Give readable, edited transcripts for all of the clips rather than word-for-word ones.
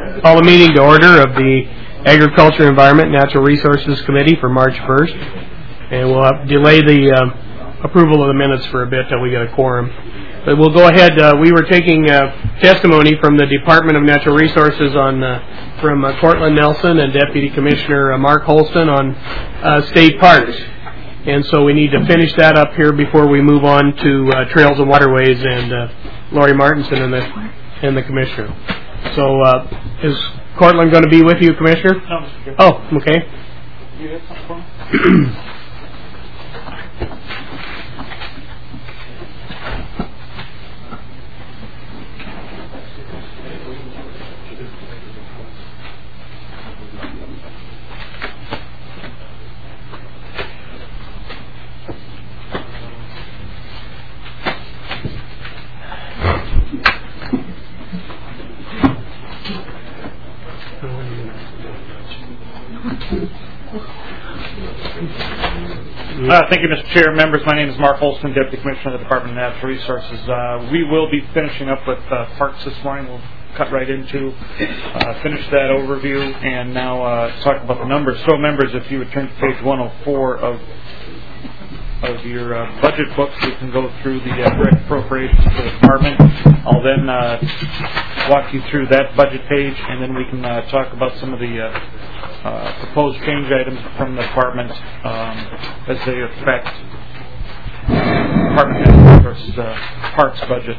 Call the meeting to order of the Agriculture, Environment, Natural Resources Committee for March 1st. And we'll delay the approval of the minutes for a bit till we get a quorum. But we'll go ahead. We were taking testimony from the Department of Natural Resources from Cortland Nelson and Deputy Commissioner Mark Holston on state parks. And so we need to finish that up here before we move on to Trails and Waterways and Lori Martinson and the Commissioner. So is Cortland going to be with you, Commissioner? No, Mr. Chair. Oh, okay. You have something for me? Thank you, Mr. Chair. Members, my name is Mark Holston, Deputy Commissioner of the Department of Natural Resources. We will be finishing up with parks this morning. We'll cut right into finish that overview and now talk about the numbers. So, members, if you would turn to page 104 of your budget books, we can go through the direct appropriations for the department. I'll then walk you through that budget page, and then we can talk about some of the proposed change items from the department as they affect Department of Natural Resources parks budget.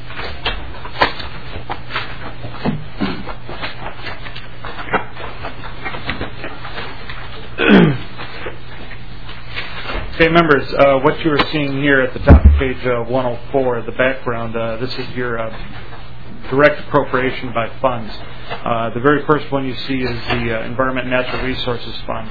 Okay, members, what you are seeing here at the top of page 104, the background, this is your direct appropriation by funds. The very first one you see is the Environment and Natural Resources Fund.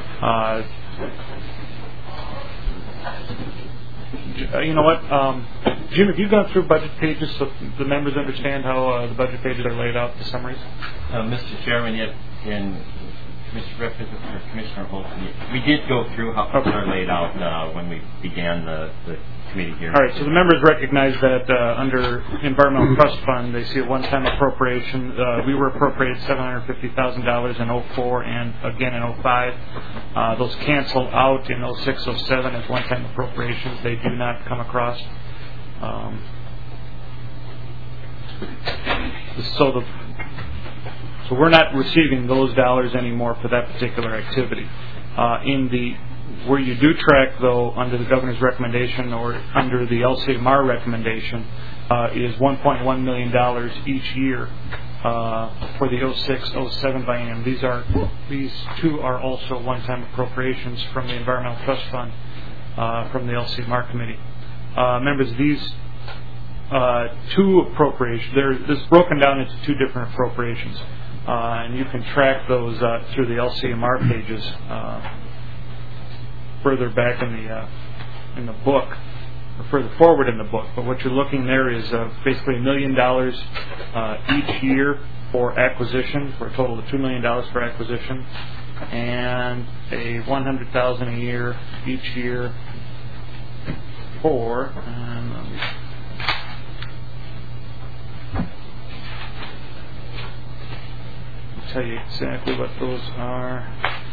You know what, Jim, have you gone through budget pages so the members understand how the budget pages are laid out, the summaries? Mr. Chairman, Commissioner Holton, we did go through how things are laid out when we began the committee here. All right, so the members recognize that under Environmental Trust Fund, they see a one-time appropriation. We were appropriated $750,000 in 04 and again in 05. Those cancel out in 06, 07 as one-time appropriations. They do not come across. So we're not receiving those dollars anymore for that particular activity. Where you do track, though, under the governor's recommendation or under the LCMR recommendation, is $1.1 million each year for the 06-07 biennium. These two are also one-time appropriations from the Environmental Trust Fund from the LCMR committee. Members, these two appropriations, this is broken down into two different appropriations, and you can track those through the LCMR pages. Further back in the book, or further forward in the book. But what you're looking there is basically $1 million each year for acquisition, for a total of $2 million for acquisition, and a $100,000 a year each year for. Let me tell you exactly what those are.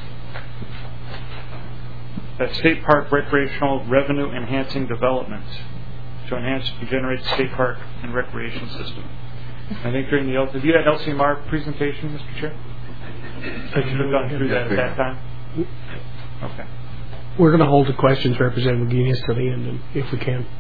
That's State Park Recreational Revenue Enhancing Development to enhance and generate the state park and recreation system. I think during the have you had LCMR presentation, Mr. Chair? Have you gone through that at that time? Okay. We're going to hold the questions, Representative McGuinness, to the end, if we can,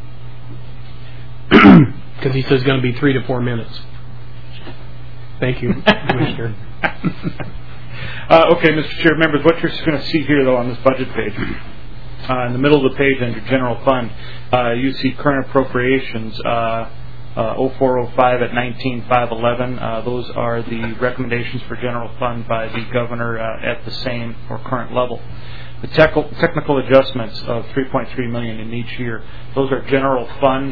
because he says it's going to be 3 to 4 minutes. Thank you, Commissioner. Okay, Mr. Chair, members, what you're going to see here, though, on this budget page, in the middle of the page under General Fund, you see current appropriations 0405 at 19,511. Those are the recommendations for General Fund by the Governor at the same or current level. The technical adjustments of $3.3 million in each year, those are General Fund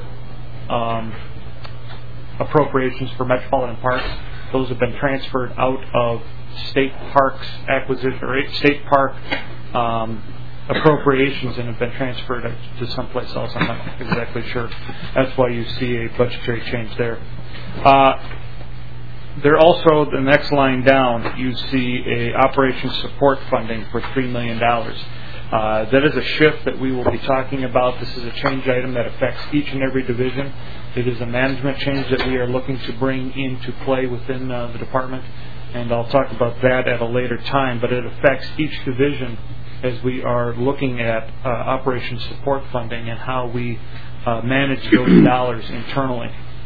appropriations for Metropolitan Parks. Those have been transferred out of state parks acquisition or state park appropriations and have been transferred to someplace else. I'm not exactly sure. That's why you see a budgetary change there. There also, the next line down, you see a operations support funding for $3 million. That is a shift that we will be talking about. This is a change item that affects each and every division. It is a management change that we are looking to bring into play within the department, and I'll talk about that at a later time, but it affects each division as we are looking at operations support funding and how we manage those dollars internally.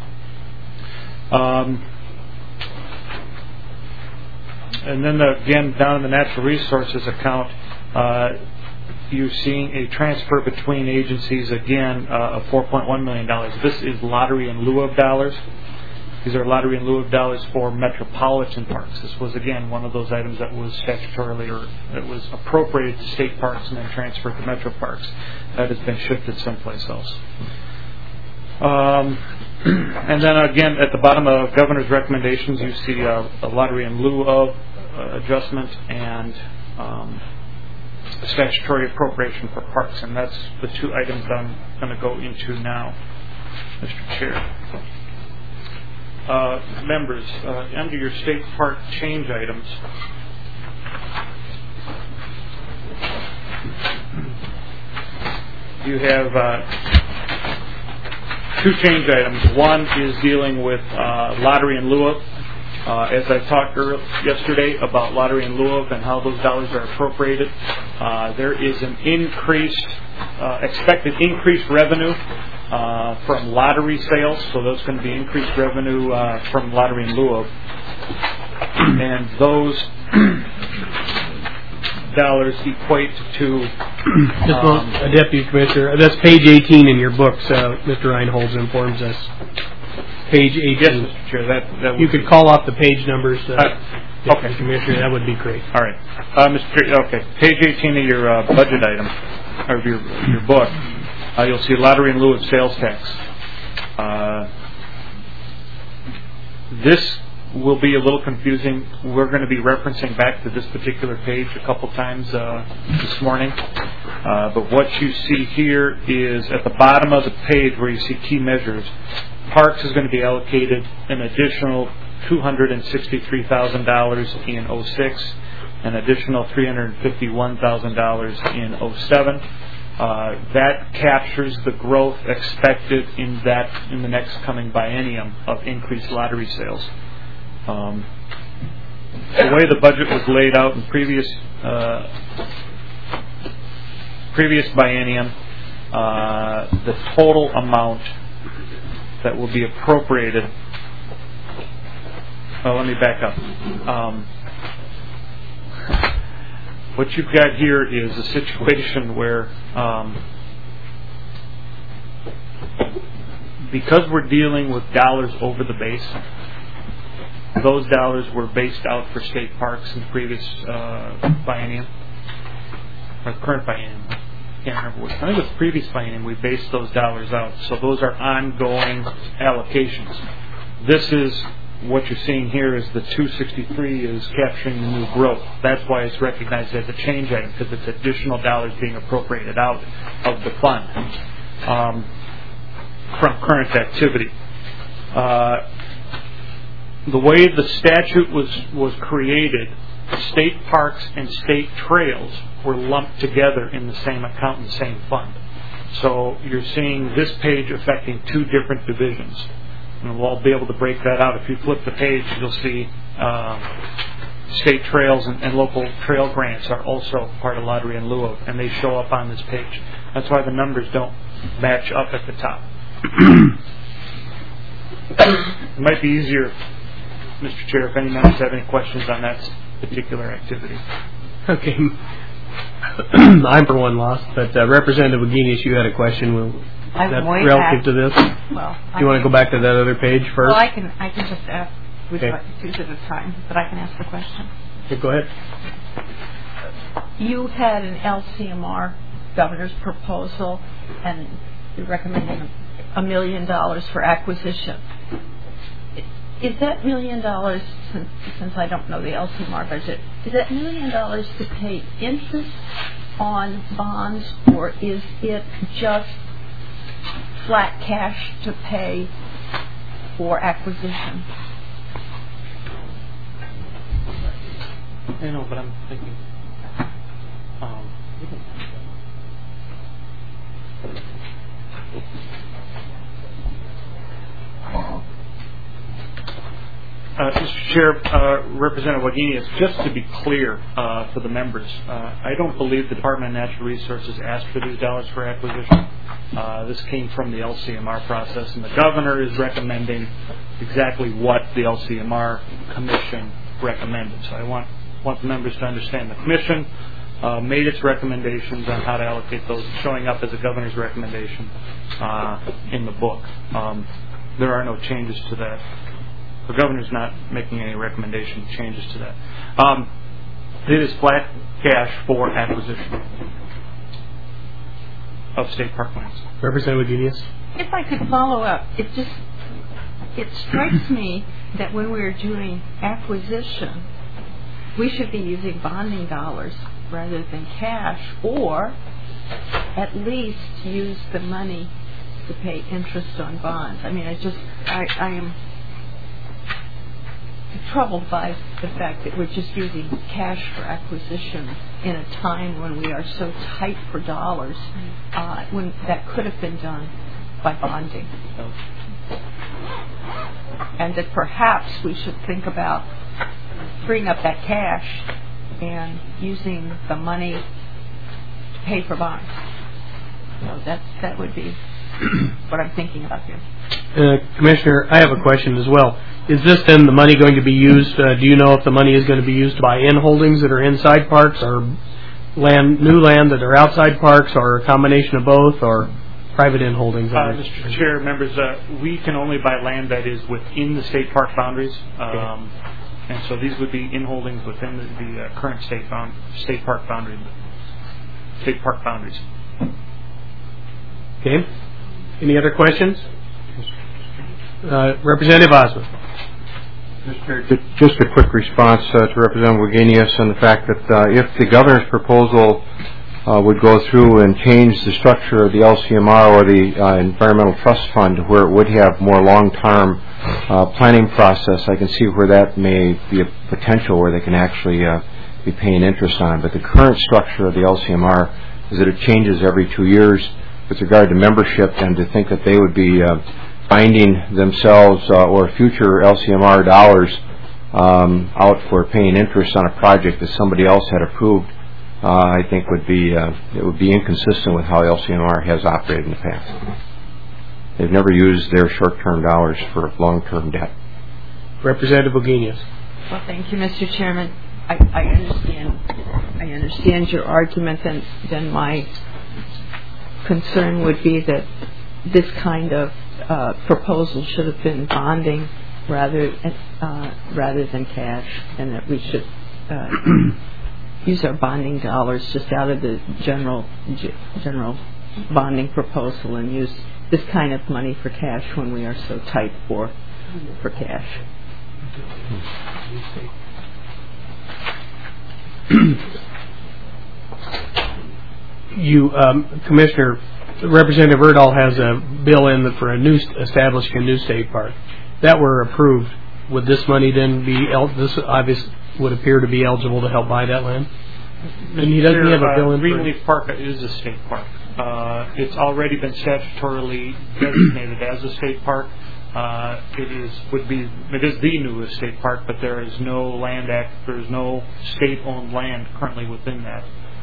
And then again, down in the natural resources account, you're seeing a transfer between agencies again of $4.1 million. This is lottery in lieu of dollars. These are lottery in lieu of dollars for metropolitan parks. This was again one of those items that was statutorily or that was appropriated to state parks and then transferred to metro parks. That has been shifted someplace else. And then again, at the bottom of governor's recommendations, you see a lottery in lieu of adjustment and statutory appropriation for parks, and that's the two items that I'm going to go into now, Mr. Chair. Members, under your state park change items, you have two change items. One is dealing with lottery in lieu of. As I talked yesterday about lottery in lieu of and how those dollars are appropriated, there is an expected increased revenue from lottery sales, so there's going to be increased revenue from lottery in lieu of. And those dollars equate to... Deputy Commissioner, that's page 18 in your books, Mr. Reinholz informs us. Page 18. Yes, Mr. Chair. That you could call off the page numbers, okay, Commissioner. That would be great. All right, Mr. Chair. Okay, page 18 of your budget item, or your book. You'll see lottery in lieu of sales tax. This will be a little confusing. We're going to be referencing back to this particular page a couple times this morning. But what you see here is at the bottom of the page where you see key measures, Parks is going to be allocated an additional $263,000 in 06, an additional $351,000 in 07. That captures the growth expected in the next coming biennium of increased lottery sales. The way the budget was laid out in previous biennium, the total amount that will be appropriated. Well, let me back up. What you've got here is a situation where, because we're dealing with dollars over the base, those dollars were based out for state parks in the previous biennium, or current biennium. I can't remember which. I think it was previous biennium we based those dollars out. So those are ongoing allocations. This is what you're seeing here is the 263 is capturing the new growth. That's why it's recognized as a change item, because it's additional dollars being appropriated out of the fund from current activity. The way the statute was created, state parks and state trails were lumped together in the same account in the same fund. So you're seeing this page affecting two different divisions. And we'll be able to break that out. If you flip the page, you'll see state trails and local trail grants are also part of lottery in lieu of, and they show up on this page. That's why the numbers don't match up at the top. It might be easier, Mr. Chair, if any members have any questions on that particular activity. Okay. I'm for one lost, but Representative Wagenius, you had a question. Relative to this? Well, do you want to go back to that other page first? Well, I can just ask. We've got two at a time, but I can ask the question. Okay, go ahead. You had an LCMR governor's proposal, and you're recommending $1 million for acquisition. Is that $1 million, since I don't know the LCMR budget, is that $1 million to pay interest on bonds, or is it just flat cash to pay for acquisition? I know, but I'm thinking. Mr. Chair, Representative Wagenius, just to be clear for the members, I don't believe the Department of Natural Resources asked for these dollars for acquisition. This came from the LCMR process, and the governor is recommending exactly what the LCMR Commission recommended. So I want the members to understand the Commission made its recommendations on how to allocate those, showing up as a governor's recommendation in the book. There are no changes to that. The governor's not making any recommendation changes to that. It is flat cash for acquisition of state parklands. Representative Wagenius. If I could follow up, it strikes me that when we're doing acquisition, we should be using bonding dollars rather than cash, or at least use the money to pay interest on bonds. I mean, I am troubled by the fact that we're just using cash for acquisition in a time when we are so tight for dollars, when that could have been done by bonding. And that perhaps we should think about freeing up that cash and using the money to pay for bonds. So that would be what I'm thinking about here. Commissioner, I have a question as well. Is this then the money going to be used, do you know if the money is going to be used to buy in holdings that are inside parks, or new land that are outside parks, or a combination of both, or private in holdings? Mr. Chair, members, we can only buy land that is within the state park boundaries. And so these would be in holdings within the current state park boundaries. Okay. Any other questions? Representative Osmond. Mr. Chair, just a quick response to Representative Wagenius on the fact that if the governor's proposal would go through and change the structure of the LCMR or the Environmental Trust Fund where it would have more long-term planning process, I can see where that may be a potential where they can actually be paying interest on. But the current structure of the LCMR is that it changes every 2 years with regard to membership, and to think that they would be binding themselves or future LCMR dollars out for paying interest on a project that somebody else had approved, I think would be inconsistent with how LCMR has operated in the past. They've never used their short-term dollars for long-term debt. Representative Wagenius. Well, thank you, Mr. Chairman. I understand your argument, and then my concern would be that this kind of proposal should have been bonding rather than cash, and that we should use our bonding dollars just out of the general bonding proposal and use this kind of money for cash when we are so tight for cash. Commissioner, Representative Erdahl has a bill in for establishing a new state park. That were approved, would this money then be this obviously would appear to be eligible to help buy that land? And he doesn't have a bill in. Greenleaf Park is a state park. It's already been statutorily designated as a state park. It is the newest state park, but there is no land act. There is no state-owned land currently within that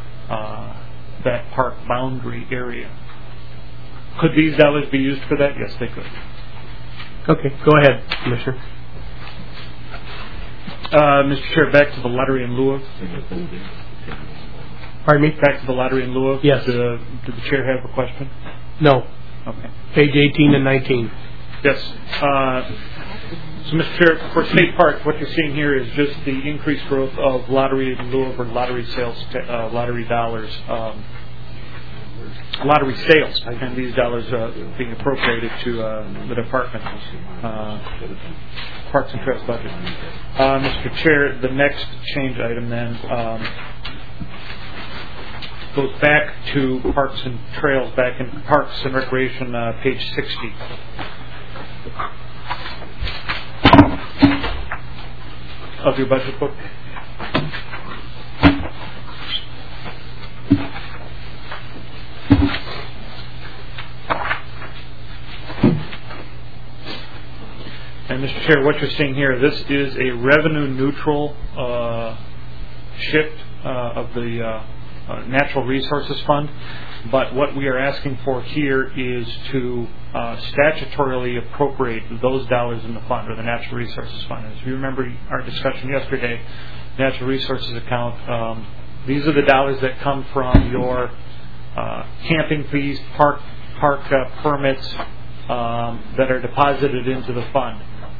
park boundary area. Could these dollars be used for that? Yes, they could. Okay, go ahead, Commissioner. Mr. Chair, back to the lottery in lieu of. Pardon me? Back to the lottery in lieu of. Yes. Did the Chair have a question? No. Okay. Page 18 and 19. Yes. So, Mr. Chair, for state parks, what you're seeing here is just the increased growth of lottery in lieu of or lottery sales, lottery dollars, lottery sales, and these dollars being appropriated to the department's Parks and Trails budget. Mr. Chair, the next change item then goes back to Parks and Trails, back in Parks and Recreation, page 60. Of your budget book. Mr. Chair, what you're seeing here, this is a revenue-neutral shift of the Natural Resources Fund. But what we are asking for here is to statutorily appropriate those dollars in the fund, or the Natural Resources Fund. As you remember our discussion yesterday, Natural Resources account, these are the dollars that come from your camping fees, park permits that are deposited into the fund.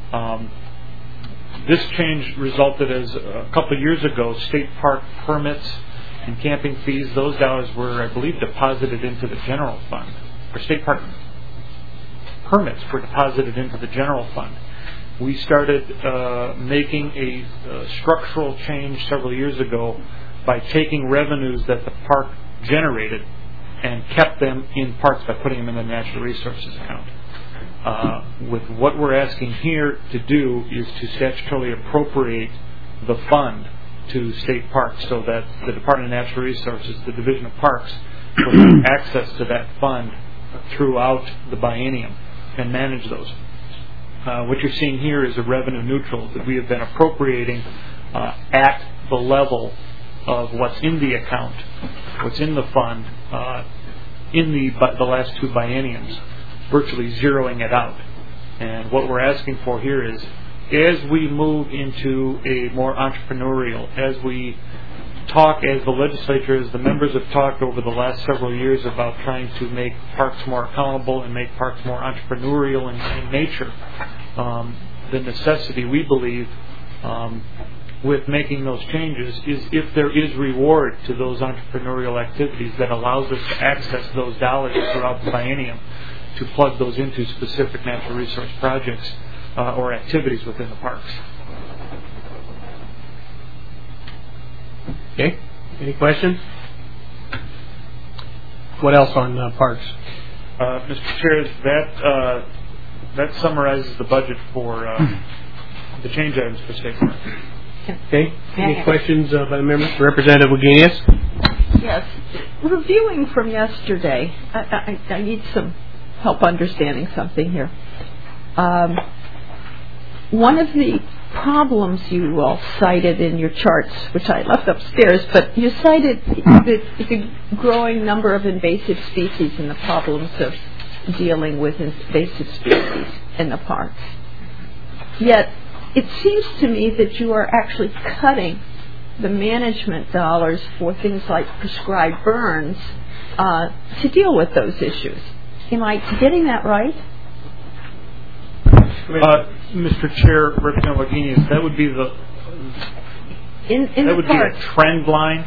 This change resulted as a couple of years ago, state park permits and camping fees, those dollars were, I believe, deposited into the general fund. Or state park permits were deposited into the general fund. We started making a structural change several years ago by taking revenues that the park generated and kept them in parks by putting them in the Natural Resources account. With what we're asking here to do is to statutorily appropriate the fund to state parks so that the Department of Natural Resources, the Division of Parks, will have access to that fund throughout the biennium and manage those. What you're seeing here is a revenue neutral that we have been appropriating at the level of what's in the account, what's in the fund, in the last two bienniums, virtually zeroing it out. And what we're asking for here is, as we move into a more entrepreneurial, as we talk, as the legislature, as the members have talked over the last several years about trying to make parks more accountable and make parks more entrepreneurial in nature, the necessity, we believe, with making those changes is if there is reward to those entrepreneurial activities that allows us to access those dollars throughout the biennium to plug those into specific natural resource projects or activities within the parks. Okay. Any questions? What else on parks? Mr. Chair, that summarizes the budget for the change items for state parks. Okay. Any questions by the members? Representative Wagenius? Yes. Reviewing from yesterday, I need some help understanding something here. One of the problems you all cited in your charts, which I left upstairs, but you cited the growing number of invasive species and the problems of dealing with invasive species in the parks. Yet, it seems to me that you are actually cutting the management dollars for things like prescribed burns to deal with those issues. Am I getting that right? Mr. Chair, Representative Wagenius, that would be that would be a trend line.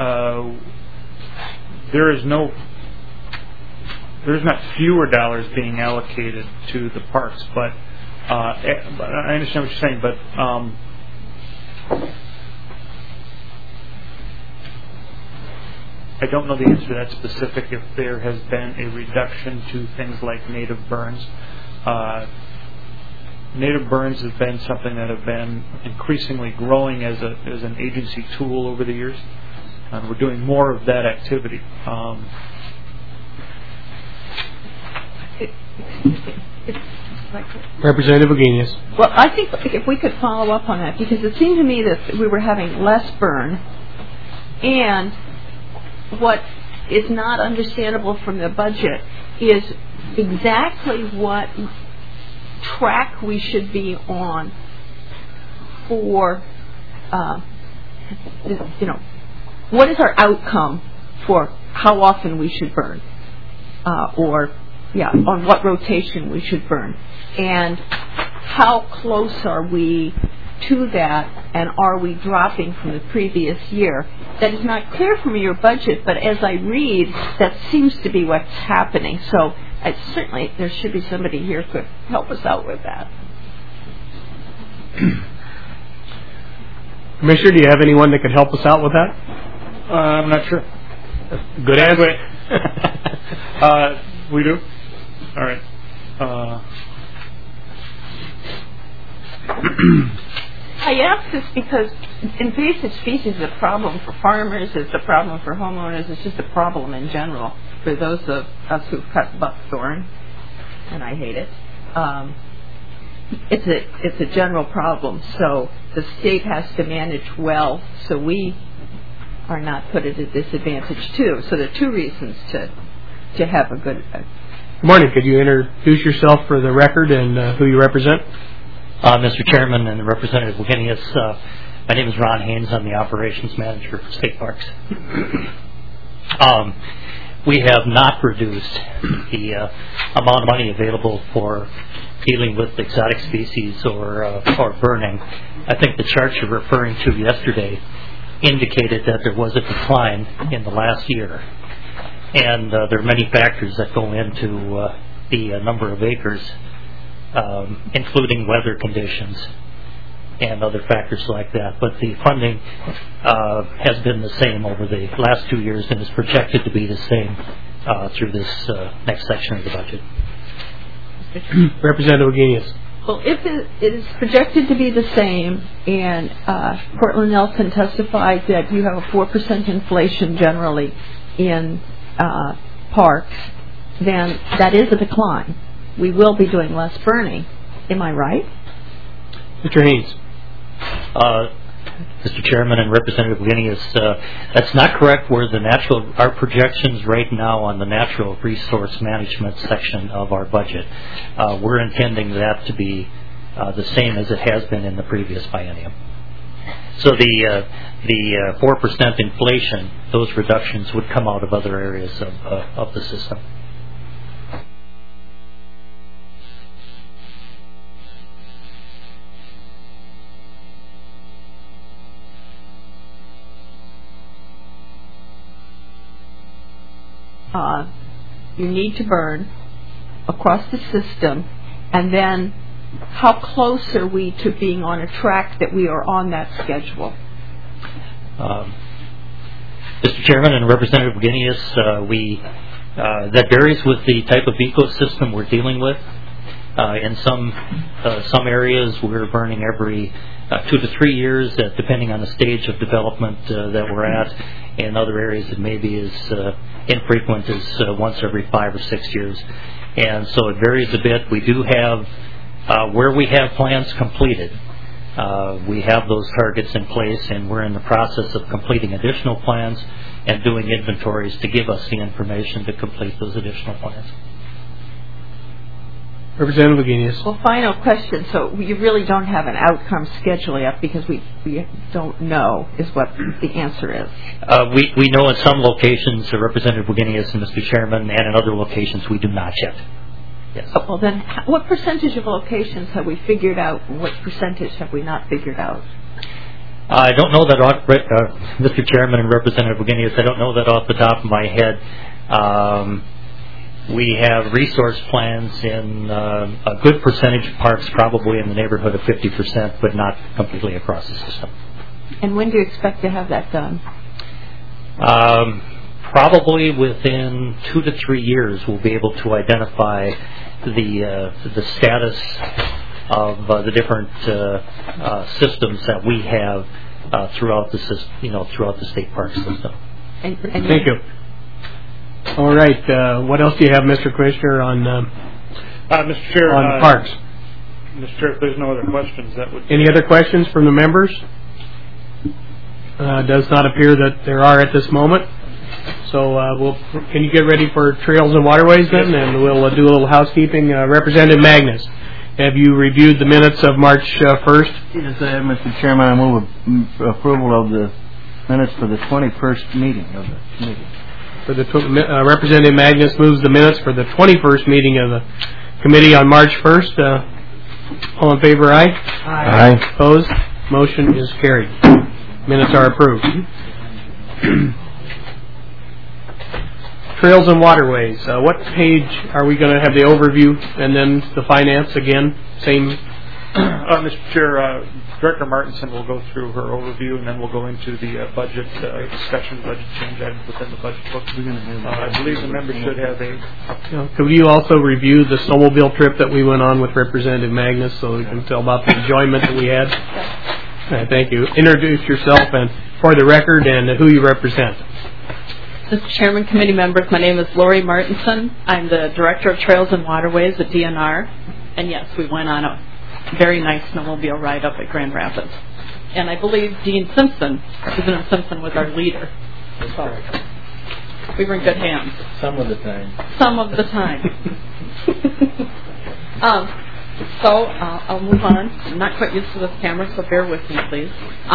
There's not fewer dollars being allocated to the parks, but I understand what you're saying, but I don't know the answer to that specific if there has been a reduction to things like native burns. Native burns have been something that have been increasingly growing as an agency tool over the years. We're doing more of that activity. Representative Wagenius. Well, I think if we could follow up on that, because it seemed to me that we were having less burn, and what is not understandable from the budget is exactly what track we should be on for, what is our outcome for how often we should burn, on what rotation we should burn, and how close are we to that, and are we dropping from the previous year? That is not clear from your budget, but as I read, that seems to be what's happening. So certainly there should be somebody here who could help us out with that. Commissioner, do you have anyone that could help us out with that? I'm not sure. Good answer. We do? All right. I ask this because invasive species is a problem for farmers, it's a problem for homeowners, it's just a problem in general for those of us who've cut buckthorn, and I hate it. it's a general problem. So the state has to manage well, so we are not put at a disadvantage too. So there are two reasons to have a good. Good morning. Could you introduce yourself for the record and who you represent? Mr. Chairman and Representative Wagenius, my name is Ron Haynes. I'm the operations manager for State Parks. We have not reduced the amount of money available for dealing with exotic species or burning. I think the chart you're referring to yesterday indicated that there was a decline in the last year. And there are many factors that go into the number of acres, including weather conditions and other factors like that. But the funding has been the same over the last 2 years and is projected to be the same through this next section of the budget. Representative Wagenius. Well, if it is projected to be the same, and Cortland Nelson testified that you have a 4% inflation generally in parks, then that is a decline. We will be doing less burning. Am I right? Mr. Haynes. Mr. Chairman and Representative Wagenius, that's not correct. Where our projections right now on the natural resource management section of our budget, we're intending that to be the same as it has been in the previous biennium. So the 4% inflation, those reductions would come out of other areas of the system. You need to burn across the system, and then how close are we to being on a track that we are on that schedule? Mr. Chairman and Representative Wagenius, that varies with the type of ecosystem we're dealing with. In some areas, we're burning every 2 to 3 years, depending on the stage of development that we're at. In other areas, it may be as infrequent as once every 5 or 6 years. And so it varies a bit. We do have, where we have plans completed, we have those targets in place, and we're in the process of completing additional plans and doing inventories to give us the information to complete those additional plans. Representative Wagenius. Well, final question. So you really don't have an outcome schedule yet because we don't know is what the answer is. We know in some locations, Representative Wagenius and Mr. Chairman, and in other locations we do not yet. Yes. Oh, well, then what percentage of locations have we figured out and what percentage have we not figured out? I don't know that, Mr. Chairman and Representative Wagenius, I don't know that off the top of my head. We have resource plans in a good percentage of parks, probably in the neighborhood of 50%, but not completely across the system. And when do you expect to have that done? Probably within 2 to 3 years, we'll be able to identify the status of the different systems that we have throughout the system, throughout the state park system. Thank you. All right. What else do you have, Mr. Commissioner, on Mr. Chair, on parks? Mr. Chair, if there's no other questions, that would. Any other questions from the members? Does not appear that there are at this moment. So can you get ready for Trails and Waterways then? Yes. And we'll do a little housekeeping. Representative Magnus, have you reviewed the minutes of March 1st? Yes, I have, Mr. Chairman. I move approval of the minutes for the 21st meeting of the committee. Representative Magnus moves the minutes for the 21st meeting of the committee on March 1st. All in favor, aye? Aye. Opposed? Motion is carried. Minutes are approved. Trails and Waterways. What page are we going to have the overview and then the finance again? Same. Mr. Chair, Director Martinson will go through her overview, and then we'll go into the budget discussion, budget change items within the budget book. I believe the members should have a. Could you also review the snowmobile trip that we went on with Representative Magnus, so we can tell about the enjoyment that we had? Right, thank you. Introduce yourself and for the record and who you represent. Mr. Chairman, committee members, my name is Lori Martinson. I'm the Director of Trails and Waterways at DNR. And yes, we went on a very nice snowmobile ride up at Grand Rapids. And I believe Dean Simpson, Representative Simpson, was our leader. So we were in good hands. Some of the time. Some of the time. So I'll move on. I'm not quite used to this camera, so bear with me, please.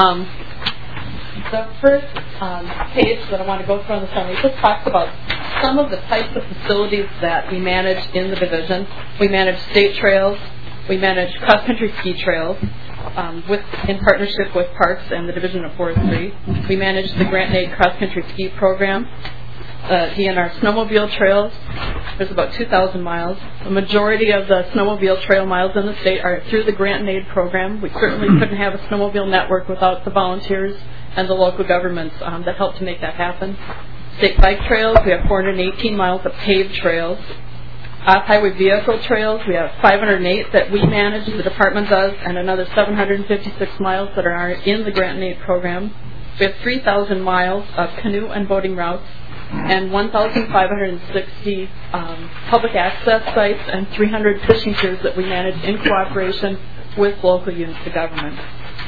The first page that I want to go through on the summary just talks about some of the types of facilities that we manage in the division. We manage state trails. We manage cross-country ski trails in partnership with Parks and the Division of Forestry. We manage the Grant and Aid cross-country ski program. DNR snowmobile trails. There's about 2,000 miles. The majority of the snowmobile trail miles in the state are through the Grant and Aid program. We certainly couldn't have a snowmobile network without the volunteers and the local governments that help to make that happen. State bike trails, we have 418 miles of paved trails. Off-highway vehicle trails, we have 508 that we manage, the department does, and another 756 miles that are in the Grant and Aid program. We have 3,000 miles of canoe and boating routes, and 1,560 public access sites, and 300 fishing piers that we manage in cooperation with local units of government.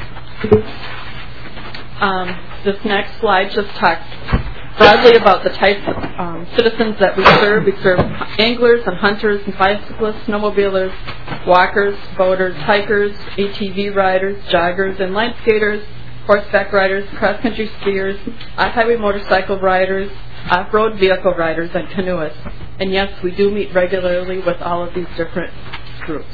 This next slide just talks broadly about the types of citizens that we serve. We serve anglers and hunters and bicyclists, snowmobilers, walkers, boaters, hikers, ATV riders, joggers, inline skaters, horseback riders, cross-country skiers, off-highway motorcycle riders, off-road vehicle riders, and canoeists. And yes, we do meet regularly with all of these different groups.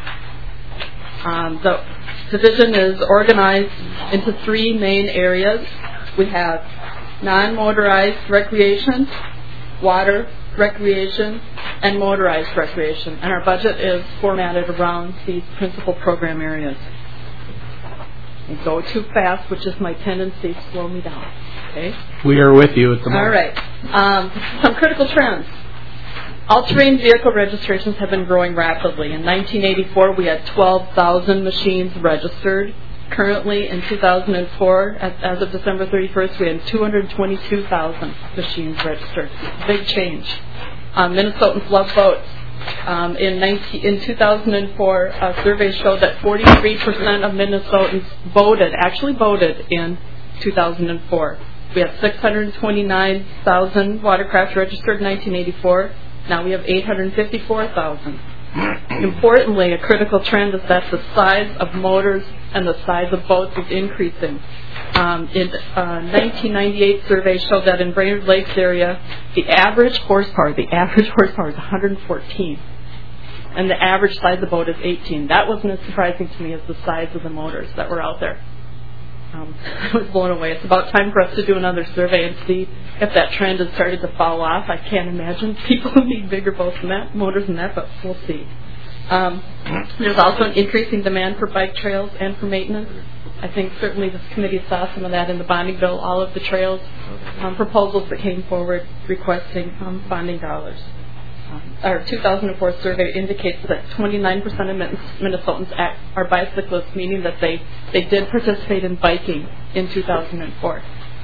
The division is organized into three main areas. We have non-motorized recreation, water recreation, and motorized recreation. And our budget is formatted around these principal program areas. I go too fast, which is my tendency, slow me down. Okay? We are with you at the moment. All right. Some critical trends. All-terrain vehicle registrations have been growing rapidly. In 1984, we had 12,000 machines registered. Currently, in 2004, as of December 31st, we had 222,000 machines registered. Big change. Minnesotans love boats. In 2004, a survey showed that 43% of Minnesotans actually voted in 2004. We had 629,000 watercraft registered in 1984. Now we have 854,000. Importantly, a critical trend is that the size of motors and the size of boats is increasing. In a 1998 survey showed that in Brainerd Lakes area, the average horsepower is 114, and the average size of boat is 18. That wasn't as surprising to me as the size of the motors that were out there. I was blown away. It's about time for us to do another survey and see if that trend has started to fall off. I can't imagine people who need bigger boats than that, motors than that, but we'll see. There's also an increasing demand for bike trails and for maintenance. I think certainly this committee saw some of that in the bonding bill, all of the trails proposals that came forward requesting bonding dollars. Our 2004 survey indicates that 29% of Minnesotans are bicyclists, meaning that they did participate in biking in 2004.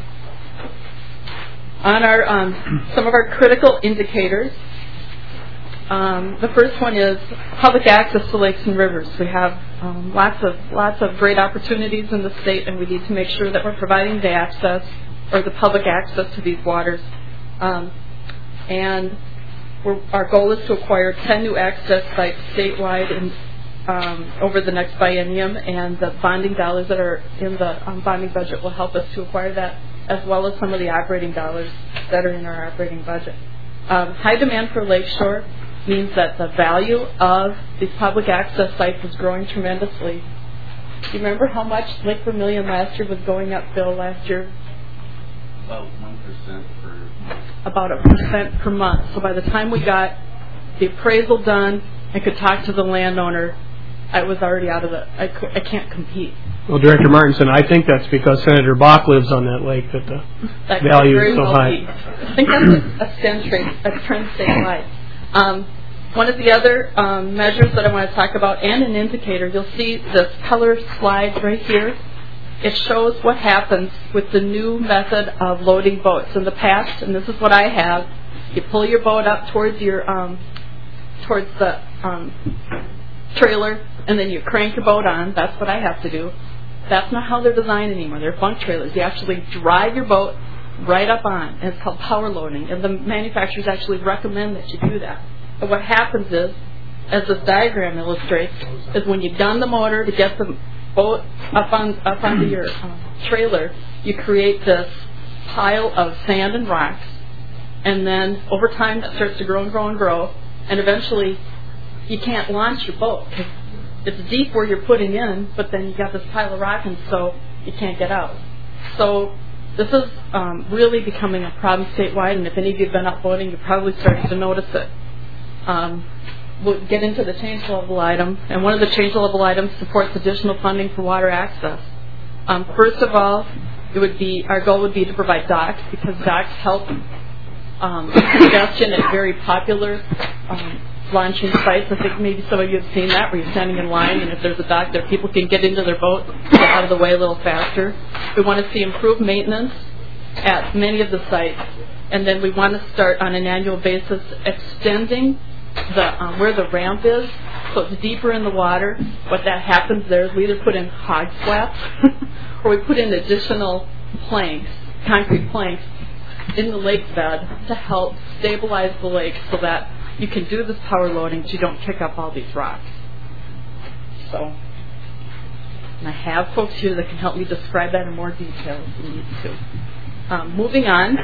On our some of our critical indicators, the first one is public access to lakes and rivers. We have lots of great opportunities in the state, and we need to make sure that we're providing the access or the public access to these waters. Our goal is to acquire 10 new access sites statewide over the next biennium, and the bonding dollars that are in the bonding budget will help us to acquire that, as well as some of the operating dollars that are in our operating budget. High demand for lakeshore means that the value of these public access sites is growing tremendously. Do you remember how much Lake Vermilion last year was going up, Bill, last year? About 1% per month. About 1% per month. So by the time we got the appraisal done and could talk to the landowner, I was already out of I can't compete. Well, Director Martinson, I think that's because Senator Bach lives on that lake that the value is so high. I think that's a trend statewide. One of the other measures that I want to talk about, and an indicator, you'll see this color slide right here. It shows what happens with the new method of loading boats. In the past, and this is what I have, you pull your boat up towards your towards the trailer, and then you crank your boat on. That's what I have to do. That's not how they're designed anymore. They're bunk trailers. You actually drive your boat right up on, and it's called power loading. And the manufacturers actually recommend that you do that. But what happens is, as this diagram illustrates, is when you gun the motor to get the boat up onto your trailer, you create this pile of sand and rocks, and then over time that starts to grow and grow and grow, and eventually you can't launch your boat because it's deep where you're putting in, but then you got this pile of rock, and so you can't get out. So this is really becoming a problem statewide, and if any of you have been out boating, you're probably starting to notice it. We'll get into the change level item, and one of the change level items supports additional funding for water access. First of all, our goal would be to provide docks, because docks help congestion at very popular launching sites. I think maybe some of you have seen that, where you're standing in line, and if there's a dock there, people can get into their boat, get out of the way a little faster. We want to see improved maintenance at many of the sites, and then we want to start on an annual basis extending where the ramp is, so it's deeper in the water. What that happens there is we either put in hog slats or we put in additional planks, concrete planks, in the lake bed to help stabilize the lake so that you can do this power loading but you don't kick up all these rocks. So, and I have folks here that can help me describe that in more detail if you need to. Moving on.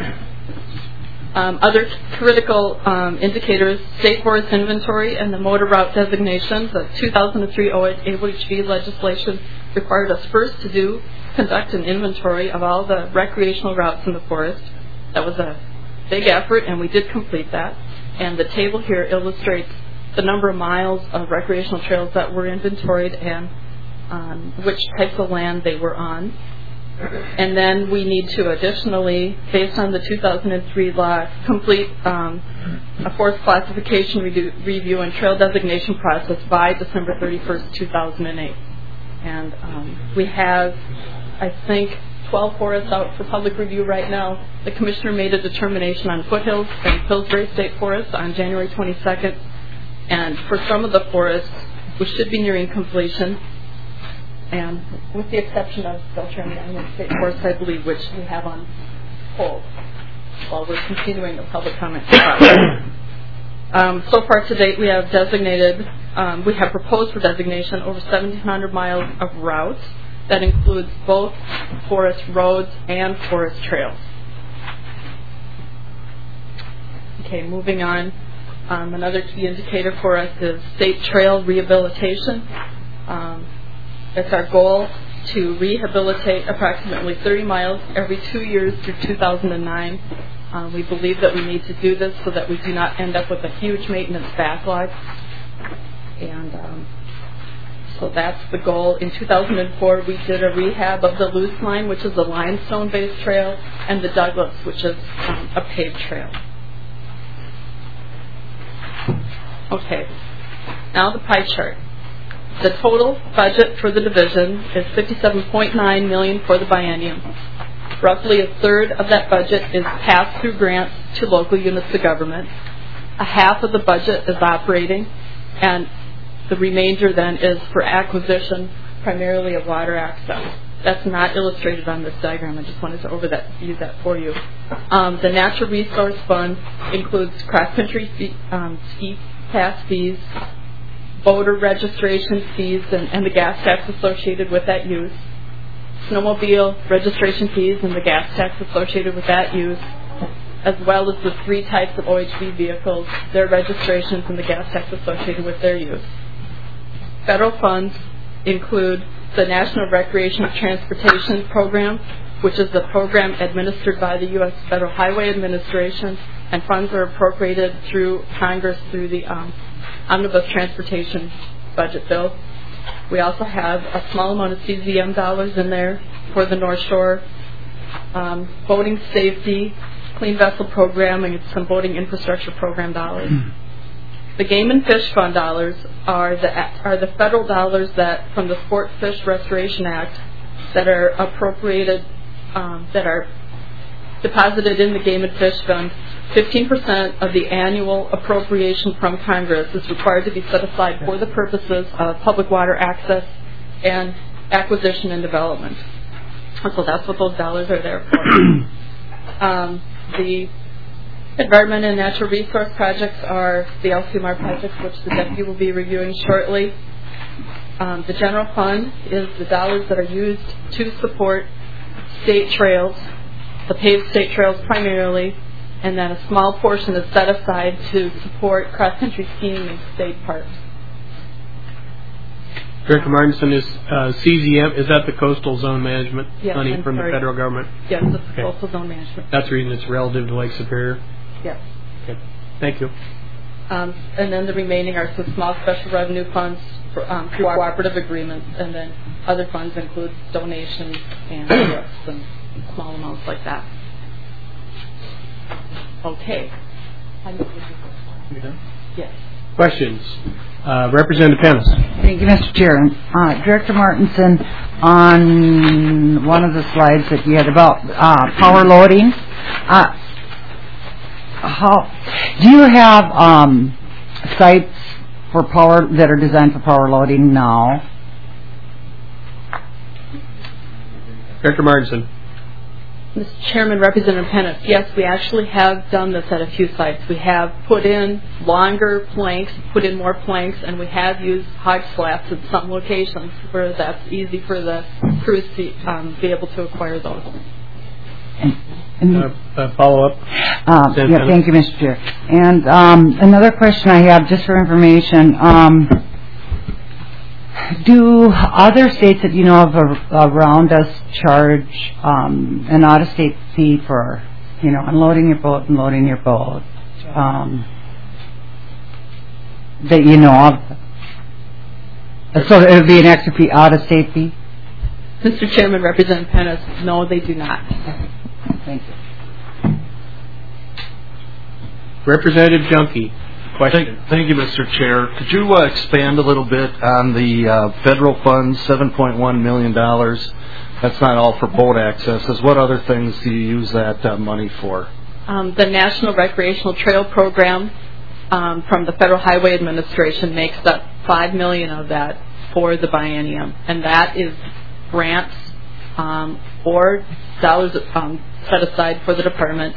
Other critical indicators, state forest inventory and the motor route designation. The 2003 OHV legislation required us first to conduct an inventory of all the recreational routes in the forest. That was a big effort, and we did complete that. And the table here illustrates the number of miles of recreational trails that were inventoried and which types of land they were on. And then we need to additionally, based on the 2003 law, complete a forest classification review and trail designation process by December 31st, 2008. And we have, I think, 12 forests out for public review right now. The commissioner made a determination on Foothills and Pillsbury State Forest on January 22nd. And for some of the forests, we should be nearing completion. And with the exception of Beltran Canyon State Forest, I believe, which we have on hold while we're continuing the public comment process. So far to date, we have proposed for designation over 1,700 miles of routes. That includes both forest roads and forest trails. Okay, moving on. Another key indicator for us is state trail rehabilitation. It's our goal to rehabilitate approximately 30 miles every 2 years through 2009. We believe that we need to do this so that we do not end up with a huge maintenance backlog. And so that's the goal. In 2004, we did a rehab of the Loose Line, which is a limestone-based trail, and the Douglas, which is a paved trail. Okay, now the pie chart. The total budget for the division is $57.9 million for the biennium. Roughly a third of that budget is pass-through grants to local units of government. A half of the budget is operating, and the remainder then is for acquisition, primarily of water access. That's not illustrated on this diagram. I just wanted to use that for you. The Natural Resource Fund includes cross-country ski pass fees, boater registration fees, and the gas tax associated with that use, snowmobile registration fees and the gas tax associated with that use, as well as the 3 types of OHV vehicles, their registrations, and the gas tax associated with their use. Federal funds include the National Recreational Transportation Program, which is the program administered by the U.S. Federal Highway Administration, and funds are appropriated through Congress through the Omnibus Transportation Budget Bill. We also have a small amount of CZM dollars in there for the North Shore, boating safety, clean vessel program, and some boating infrastructure program dollars. The Game and Fish Fund dollars are the federal dollars that from the Sport Fish Restoration Act that are appropriated, that are deposited in the Game and Fish Fund 15% of the annual appropriation from Congress is required to be set aside for the purposes of public water access and acquisition and development. So that's what those dollars are there for. The environment and natural resource projects are the LCMR projects, which the deputy will be reviewing shortly. The general fund is the dollars that are used to support state trails, the paved state trails primarily, and then a small portion is set aside to support cross-country skiing in state parks. Director Martinson, is CZM, is that the Coastal Zone Management money from the federal government? Yes, it's the Coastal Zone Management. That's the reason it's relative to Lake Superior? Yes. Okay. Thank you. And then the remaining are some small special revenue funds for cooperative agreements, and then other funds include donations and gifts and small amounts like that. Okay. Yes. Questions? Representative Pennis. Thank you, Mr. Chair. Director Martinson, on one of the slides that you had about power loading, do you have sites for power that are designed for power loading now? Director Martinson. Mr. Chairman, Representative Pennis, yes, we actually have done this at a few sites. We have put in longer planks, put in more planks, and we have used hog slats at some locations where that's easy for the crews to be able to acquire those. Follow-up? Yeah, thank you, Mr. Chair. And another question I have, just for information, do other states that you know of around us charge an out-of-state fee for, unloading your boat and loading your boat that you know of? So it would be an extra fee, out-of-state fee? Mr. Chairman, Representative Pennis, no, they do not. Thank you. Representative Junkie. Question. Thank you, Mr. Chair. Could you expand a little bit on the federal funds, $7.1 million? That's not all for boat accesses. What other things do you use that money for? The National Recreational Trail Program from the Federal Highway Administration makes up $5 million of that for the biennium, and that is grants or dollars set aside for the department.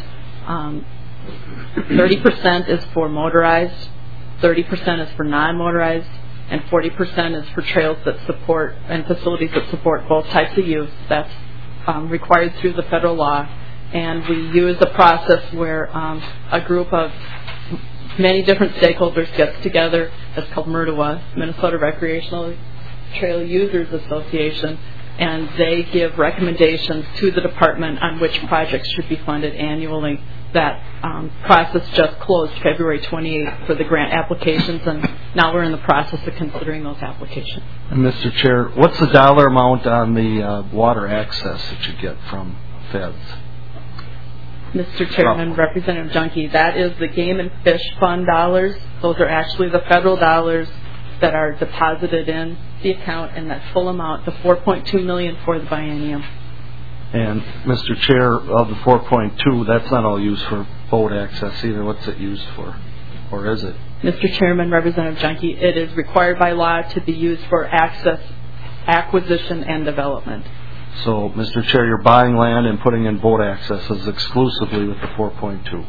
30% is for motorized, 30% is for non-motorized, and 40% is for trails that support and facilities that support both types of use. That's required through the federal law. And we use a process where a group of many different stakeholders gets together. It's called MRTWA, Minnesota Recreational Trail Users Association, and they give recommendations to the department on which projects should be funded annually. That process just closed February 28th for the grant applications, and now we're in the process of considering those applications. And Mr. Chair, what's the dollar amount on the water access that you get from feds? Mr. Chairman, Representative Junkie, that is the Game and Fish Fund dollars. Those are actually the federal dollars that are deposited in the account, and that full amount, the $4.2 million for the biennium. And Mr. Chair, of the 4.2, that's not all used for boat access either. What's it used for? Or is it? Mr. Chairman, Representative Junkie, it is required by law to be used for access, acquisition, and development. So, Mr. Chair, you're buying land and putting in boat accesses exclusively with the 4.2.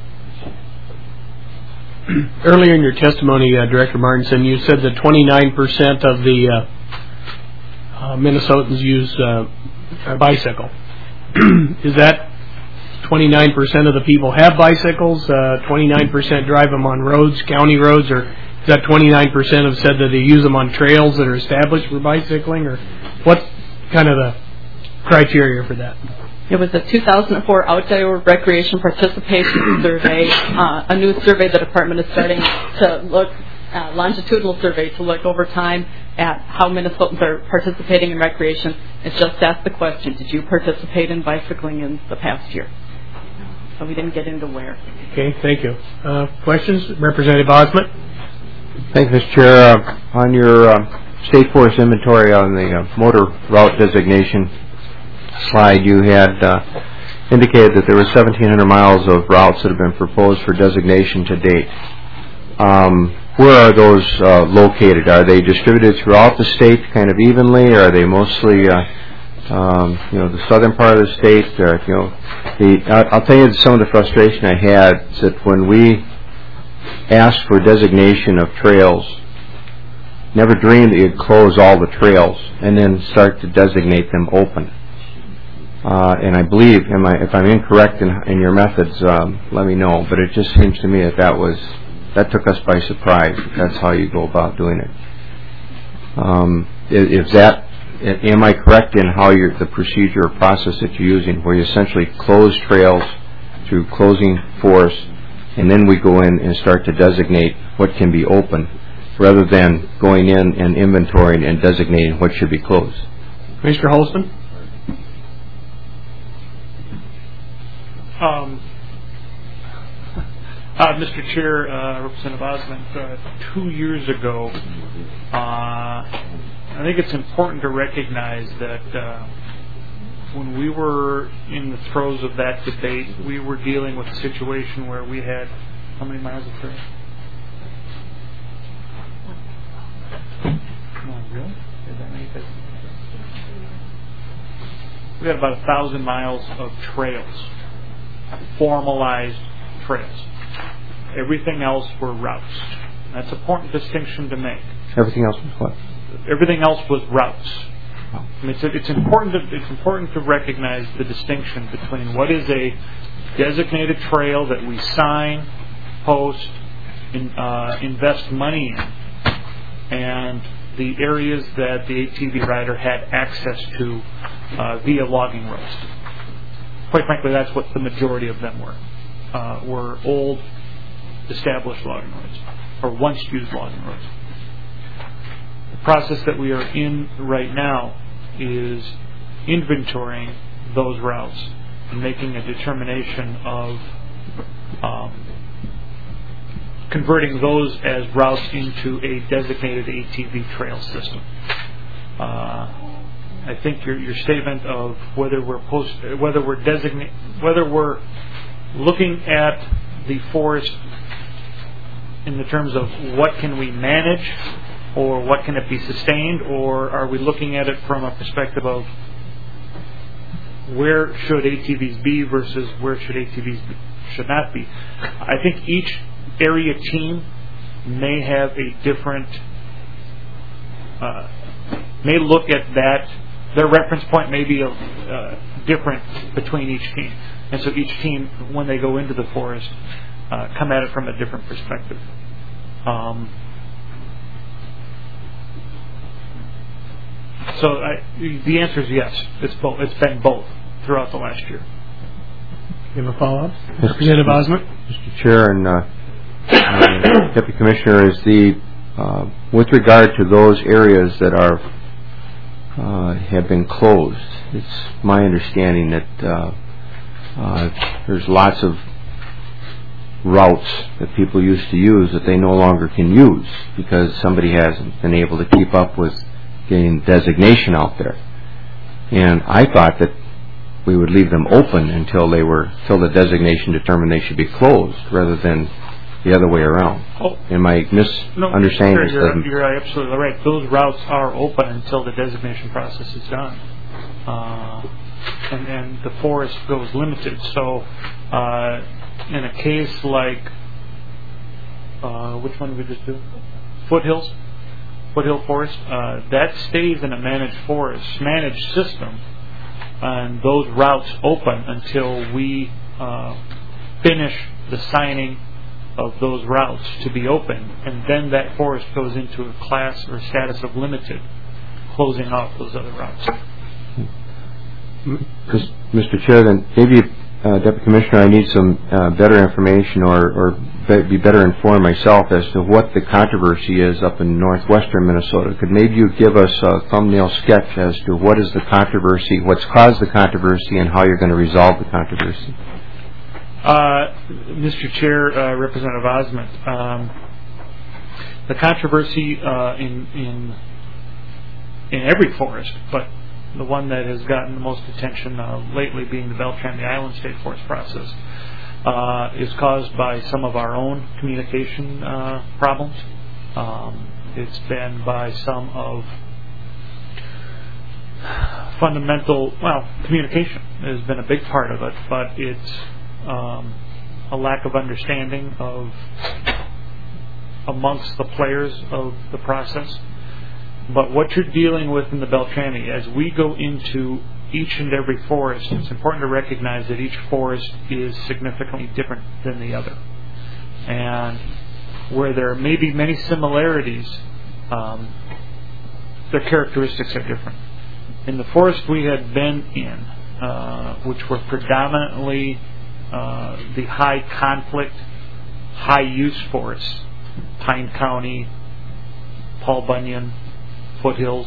Earlier in your testimony, Director Martinson, you said that 29% of the Minnesotans use a bicycle. Is that 29% of the people have bicycles? 29% drive them on roads, county roads, or is that 29% have said that they use them on trails that are established for bicycling? Or what's kind of the criteria for that? It was a 2004 Outdoor Recreation Participation Survey, a new survey the department is starting to look, longitudinal survey to look over time at how Minnesotans are participating in recreation. It's just asked the question, did you participate in bicycling in the past year? So we didn't get into where. Okay, thank you. Questions? Representative Osment? Thank you, Mr. Chair. On your State Forest inventory on the motor route designation slide, you had indicated that there were 1,700 miles of routes that have been proposed for designation to date. Where are those located? Are they distributed throughout the state kind of evenly? Or are they mostly, the southern part of the state? I'll tell you some of the frustration I had is that when we asked for designation of trails, never dreamed that you'd close all the trails and then start to designate them open. And I believe, if I'm incorrect in your methods, let me know. But it just seems to me that took us by surprise. That's how you go about doing it. Am I correct in how the procedure or process that you're using, where you essentially close trails through closing forests, and then we go in and start to designate what can be open, rather than going in and inventorying and designating what should be closed? Mr. Holston? Mr. Chair, Representative Osmond, 2 years ago, I think it's important to recognize that when we were in the throes of that debate, we were dealing with a situation where we had how many miles of trail? No, really? Did that make it? We had about 1,000 miles of trails, formalized trails. Everything else were routes. That's an important distinction to make. Everything else was what? Everything else was routes. I mean, it's important to recognize the distinction between what is a designated trail that we sign, post, invest money in, and the areas that the ATV rider had access to via logging roads. Quite frankly, that's what the majority of them were old, established logging roads, or once used logging roads. The process that we are in right now is inventorying those routes and making a determination of converting those as routes into a designated ATV trail system. I think your statement of whether we're looking at the forest in the terms of what can we manage, or what can it be sustained, or are we looking at it from a perspective of where should ATVs be versus where should should not be? I think each area team may have a different, may look at that, their reference point may be different between each team. And so each team, when they go into the forest, come at it from a different perspective. So the answer is yes. It's both. It's been both throughout the last year. You have a follow-up? Representative Osmond? Mr. Chair and Deputy Commissioner, is with regard to those areas that have been closed, it's my understanding that there's lots of routes that people used to use that they no longer can use because somebody hasn't been able to keep up with getting designation out there. And I thought that we would leave them open until the designation determined they should be closed, rather than the other way around. Am I misunderstanding? No, you're absolutely right. Those routes are open until the designation process is done. And the forest goes limited. So in a case like, which one did we just do? Foothill Forest, that stays in a managed system, and those routes open until we finish the signing of those routes to be open, and then that forest goes into a class or status of limited, closing off those other routes. Mr. Chair, then maybe, Deputy Commissioner, I need some better information or be better informed myself as to what the controversy is up in northwestern Minnesota. Could maybe you give us a thumbnail sketch as to what is the controversy, what's caused the controversy, and how you're going to resolve the controversy? Mr. Chair, Representative Osmond, the controversy in every forest, but the one that has gotten the most attention lately being the Beltrami Island State Forest process, is caused by some of our own communication problems. It's been by some of communication has been a big part of it, but it's a lack of understanding amongst the players of the process. But what you're dealing with in the Beltrami, as we go into each and every forest, it's important to recognize that each forest is significantly different than the other. And where there may be many similarities, their characteristics are different. In the forest we had been in, which were predominantly the high conflict, high use forests, Pine County, Paul Bunyan, Foothills,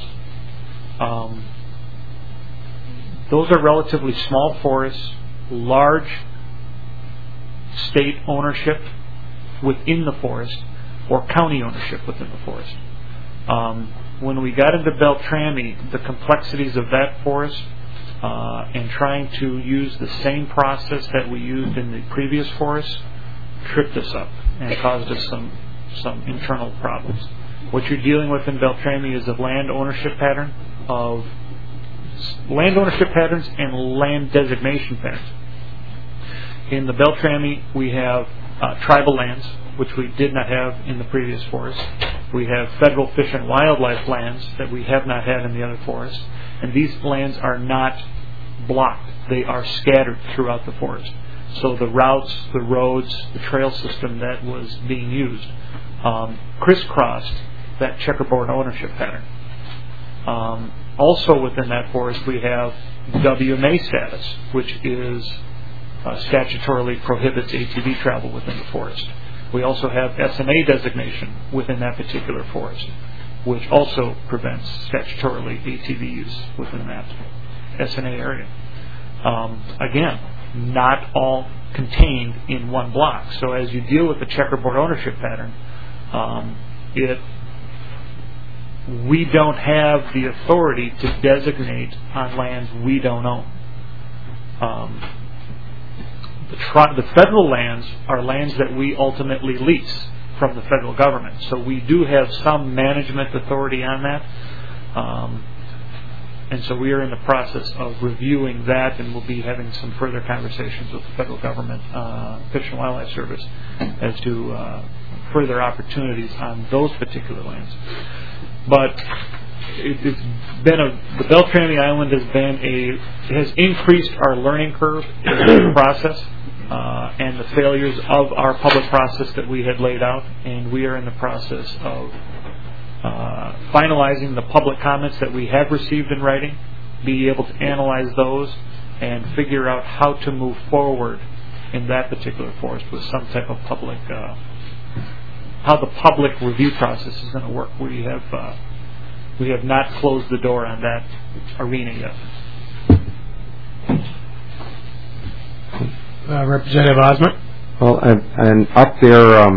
those are relatively small forests, large state ownership within the forest or county ownership within the forest. When we got into Beltrami, the complexities of that forest and trying to use the same process that we used in the previous forest tripped us up and caused us some internal problems. What you're dealing with in Beltrami is a land ownership patterns and land designation patterns. In the Beltrami, we have tribal lands, which we did not have in the previous forest. We have federal fish and wildlife lands that we have not had in the other forests. And these lands are not blocked. They are scattered throughout the forest. So the routes, the roads, the trail system that was being used crisscrossed that checkerboard ownership pattern. Also within that forest we have WMA status, which is statutorily prohibits ATV travel within the forest. We also have SMA designation within that particular forest, which also prevents statutorily ATV use within that SMA area. Again, not all contained in one block. So as you deal with the checkerboard ownership pattern, we don't have the authority to designate on lands we don't own. The federal lands are lands that we ultimately lease from the federal government. So we do have some management authority on that. And so we are in the process of reviewing that, and we'll be having some further conversations with the federal government, Fish and Wildlife Service, as to further opportunities on those particular lands. But it's been the Beltrami Island has increased our learning curve in the process and the failures of our public process that we had laid out, and we are in the process of finalizing the public comments that we have received in writing, be able to analyze those and figure out how to move forward in that particular forest with some type of public, how the public review process is going to work. We have not closed the door on that arena yet. Representative Osment? Well, and up there,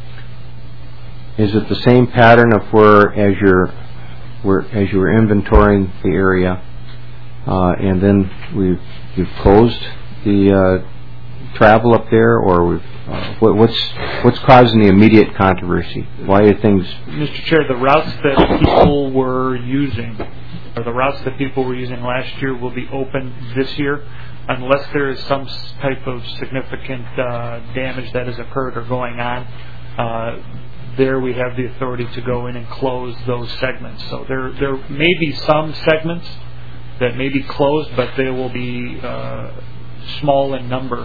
is it the same pattern of as you were inventorying the area, and then you've closed the travel up there, or what's causing the immediate controversy? Why are things? Mr. Chair, the routes that people were using, or the routes that people were using last year, will be open this year, unless there is some type of significant damage that has occurred or going on. There we have the authority to go in and close those segments. So there may be some segments that may be closed, but they will be small in number.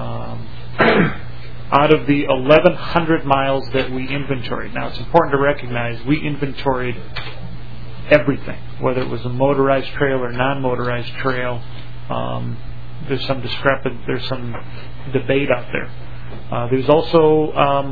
Out of the 1,100 miles that we inventoried, now it's important to recognize we inventoried everything, whether it was a motorized trail or non-motorized trail. There's some debate out there. There's also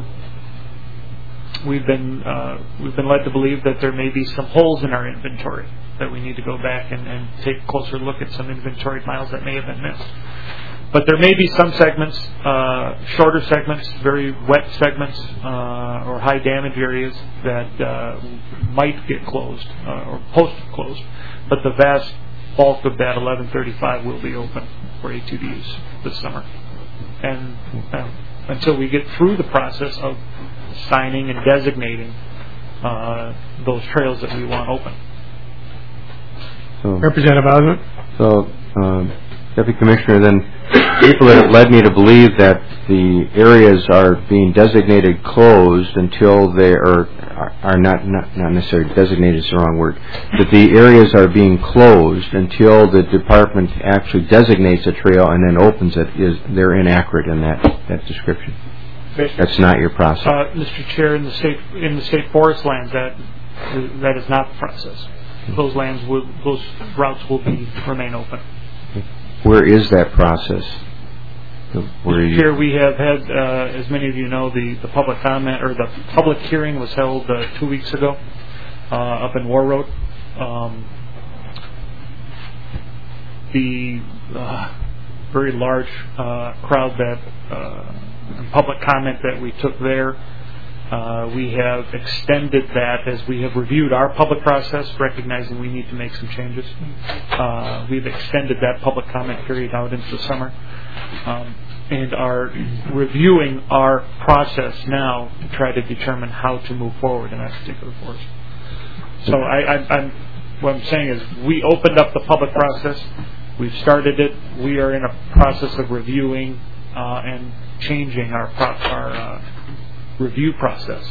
we've been led to believe that there may be some holes in our inventory that we need to go back and take a closer look at some inventoried miles that may have been missed. But there may be some segments, shorter segments, very wet segments, or high damage areas that might get closed or post-closed. But the vast bulk of that 1135 will be open for ATVs this summer. And until we get through the process of signing and designating those trails that we want open. So, Representative Osmond? So, Deputy Commissioner, then people that have led me to believe that the areas are being designated closed until they are not necessarily designated is the wrong word, that the areas are being closed until the department actually designates a trail and then opens it, they're inaccurate in that description. That's not your process. Mr. Chair, in the state forest lands, that is not the process. Those routes will remain open. Where is that process? Mr. Chair, we have had, as many of you know, the public comment or the public hearing was held 2 weeks ago up in War Road. The very large crowd that public comment that we took there. We have extended that as we have reviewed our public process, recognizing we need to make some changes. We've extended that public comment period out into the summer and are reviewing our process now to try to determine how to move forward in that particular forest. So what I'm saying is we opened up the public process. We've started it. We are in a process of reviewing and changing our review process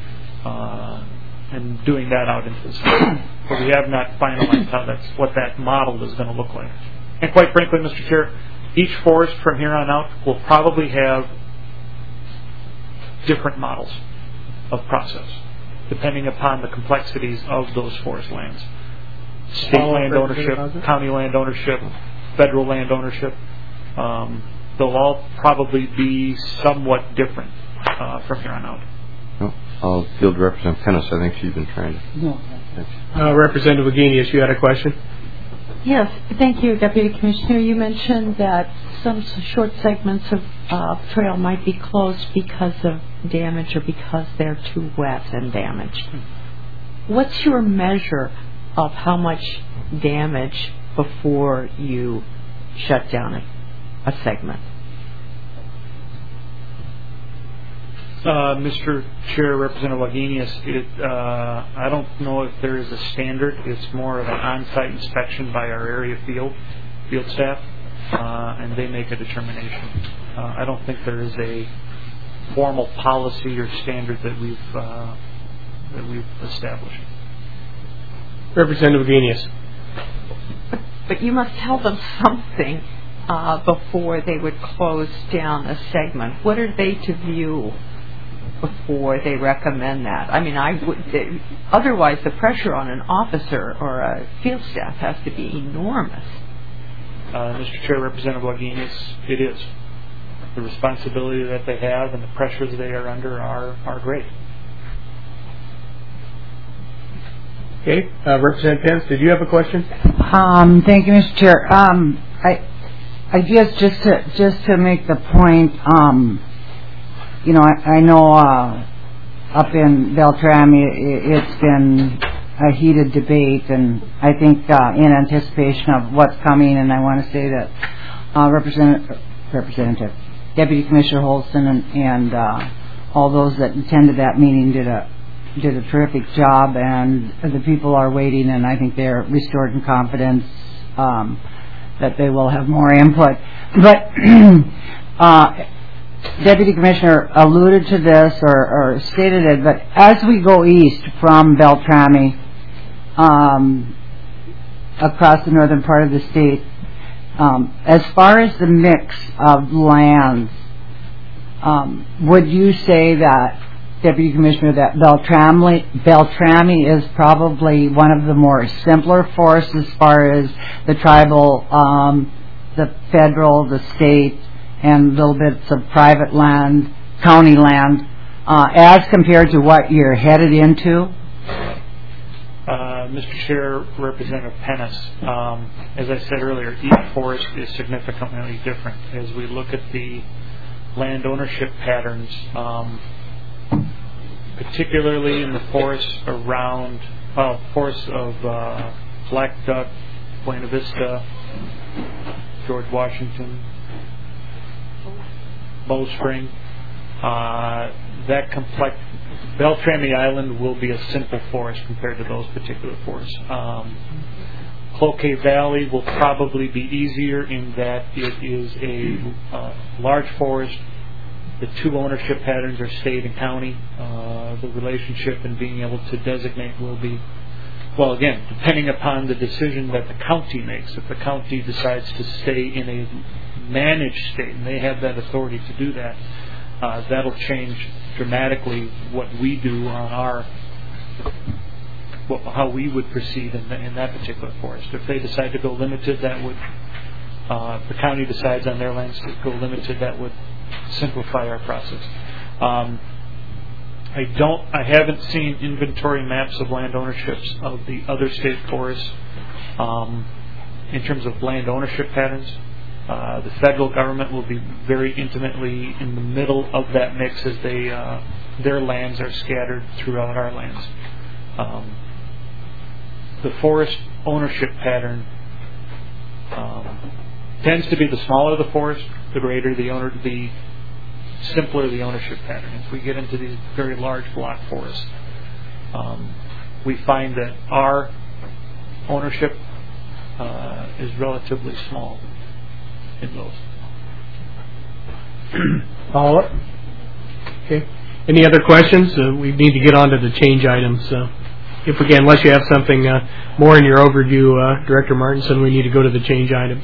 and doing that out into the summer. But we have not finalized what that model is going to look like. And quite frankly, Mr. Chair, each forest from here on out will probably have different models of process, depending upon the complexities of those forest lands. State land ownership, county land ownership, federal land ownership. They'll all probably be somewhat different from here on out. I'll field Representative Pennis. I think she's been trying to. Representative Wagenius, you had a question? Yes, thank you, Deputy Commissioner. You mentioned that some short segments of trail might be closed because of damage or because they're too wet and damaged. What's your measure of how much damage before you shut down a segment? Mr. Chair, Representative Wagenius, I don't know if there is a standard. It's more of an on-site inspection by our area field staff, and they make a determination. I don't think there is a formal policy or standard that we've established. Representative Wagenius. But you must tell them something before they would close down a segment. What are they to view before they recommend that? I mean, otherwise the pressure on an officer or a field staff has to be enormous. Mr. Chair, Representative Wagenius, it is. The responsibility that they have and the pressures they are under are great. Okay, Representative Pence, did you have a question? Thank you, Mr. Chair. I guess just to make the point, I know up in Beltrami it's been a heated debate, and I think in anticipation of what's coming, and I want to say that Representative Deputy Commissioner Holston and all those that attended that meeting did a terrific job, and the people are waiting, and I think they're restored in confidence that they will have more input. But Deputy Commissioner alluded to this or stated it, but as we go east from Beltrami across the northern part of the state, as far as the mix of lands, would you say that, Deputy Commissioner, that Beltrami is probably one of the more simpler forests as far as the tribal, the federal, the state, and little bits of private land, county land, as compared to what you're headed into? Mr. Chair, Representative Pennis, as I said earlier, each forest is significantly different. As we look at the land ownership patterns, particularly in the forests of black duck, Buena Vista, George Washington, Bowstring. Beltrami Island will be a simple forest compared to those particular forests. Cloquet Valley will probably be easier in that it is a large forest. The two ownership patterns are state and county. The relationship and being able to designate will be, well, again, depending upon the decision that the county makes. If the county decides to stay in a managed state, and they have that authority to do that, that'll change dramatically what we do on our, how we would proceed in that particular forest. If they decide to go limited, that would, if the county decides on their lands to go limited, that would simplify our process. I haven't seen inventory maps of land ownerships of the other state forests in terms of land ownership patterns. The federal government will be very intimately in the middle of that mix as their lands are scattered throughout our lands. The forest ownership pattern tends to be the smaller the forest, the greater the simpler the ownership pattern. If we get into these very large block forests, we find that our ownership is relatively small in those. Follow up? Okay. Any other questions? We need to get on to the change items. If we can, unless you have something more in your overview, Director Martinson, we need to go to the change items.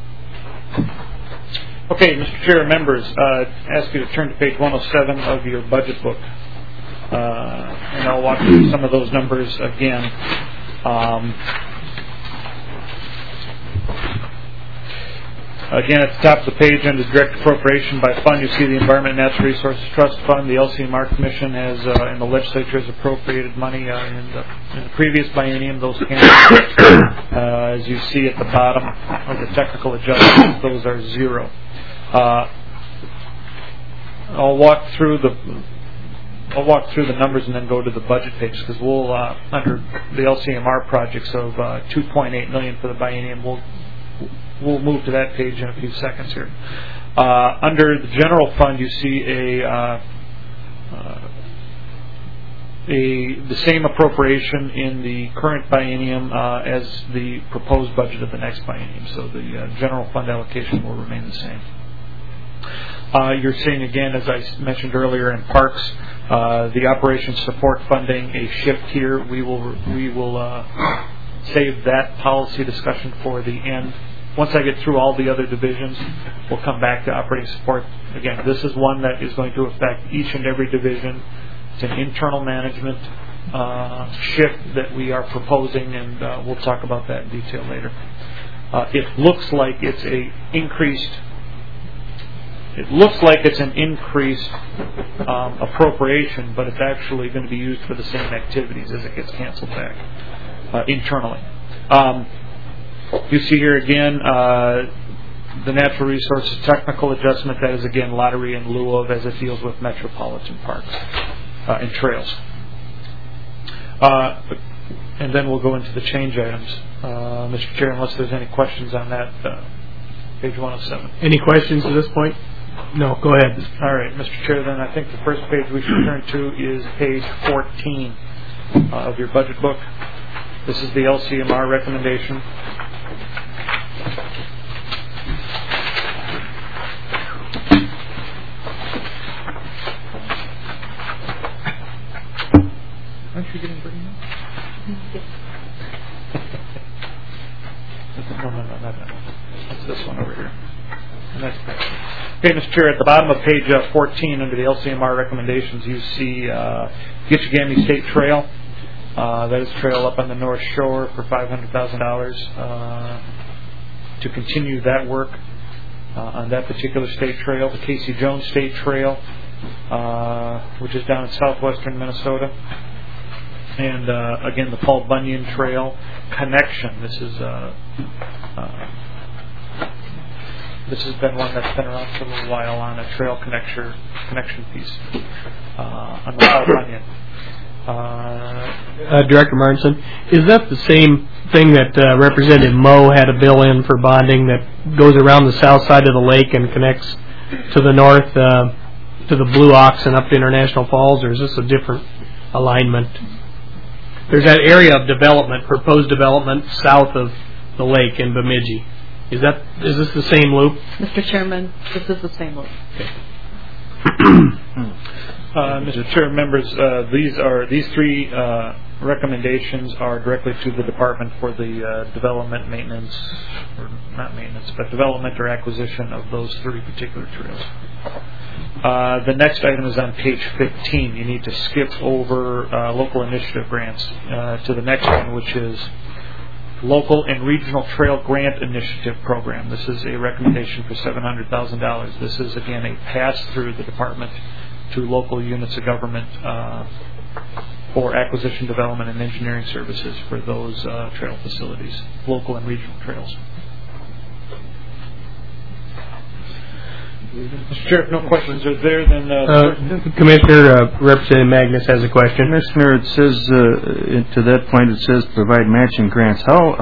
Okay, Mr. Chair and members, ask you to turn to page 107 of your budget book. And I'll walk through some of those numbers again. Again, at the top of the page under direct appropriation by fund, you see the Environment and Natural Resources Trust Fund. The LCMR Commission has, and the legislature has appropriated money in the previous biennium. Those candidates, as you see at the bottom of the technical adjustments, those are zero. I'll walk through the numbers and then go to the budget page, because we'll under the LCMR projects of $2.8 million for the biennium, we'll move to that page in a few seconds here. Under the general fund, you see the same appropriation in the current biennium as the proposed budget of the next biennium. So the general fund allocation will remain the same. You're seeing again, as I mentioned earlier, in parks, the operations support funding, a shift here. We will save that policy discussion for the end. Once I get through all the other divisions, we'll come back to operating support. Again, this is one that is going to affect each and every division. It's an internal management shift that we are proposing, and we'll talk about that in detail later. It looks like it's an increased appropriation, but it's actually going to be used for the same activities as it gets canceled back internally. You see here again the natural resources technical adjustment. That is again lottery in lieu of, as it deals with metropolitan parks and trails. And then we'll go into the change items, Mr. Chair, unless there's any questions on that. Page 107. Any questions at this point? No, go ahead. All right, Mr. Chair, then I think the first page we should turn to is page 14 of your budget book. This is the LCMR recommendation. Aren't you getting Brittany? Yes. No, not that. That's this one over here. Okay, Mr. Chair, at the bottom of page 14 under the LCMR recommendations, you see Gitchigami State Trail. That is a trail up on the North Shore for $500,000 to continue that work on that particular state trail. The Casey Jones State Trail, which is down in southwestern Minnesota. And again, the Paul Bunyan Trail Connection. This has been one that's been around for a little while on a trail connection piece on the Paul Bunyan. Director Martinson, is that the same thing that Representative Moe had a bill in for bonding that goes around the south side of the lake and connects to the north to the Blue Ox and up to International Falls, or is this a different alignment? There's that area of development, proposed development south of the lake in Bemidji. Is this the same loop? Mr. Chairman, this is the same loop. Okay. Mr. Chair, members, these three recommendations are directly to the department for the development, maintenance, or not maintenance, but development or acquisition of those three particular trails. The next item is on page 15. You need to skip over local initiative grants to the next one, which is Local and Regional Trail Grant Initiative Program. This is a recommendation for $700,000. This is, again, a pass-through the department to local units of government for acquisition, development, and engineering services for those trail facilities, local and regional trails. Mr. Chair, if no questions are there, then... Commissioner, Representative Magnus has a question. Commissioner, it says, to that point, it says provide matching grants. How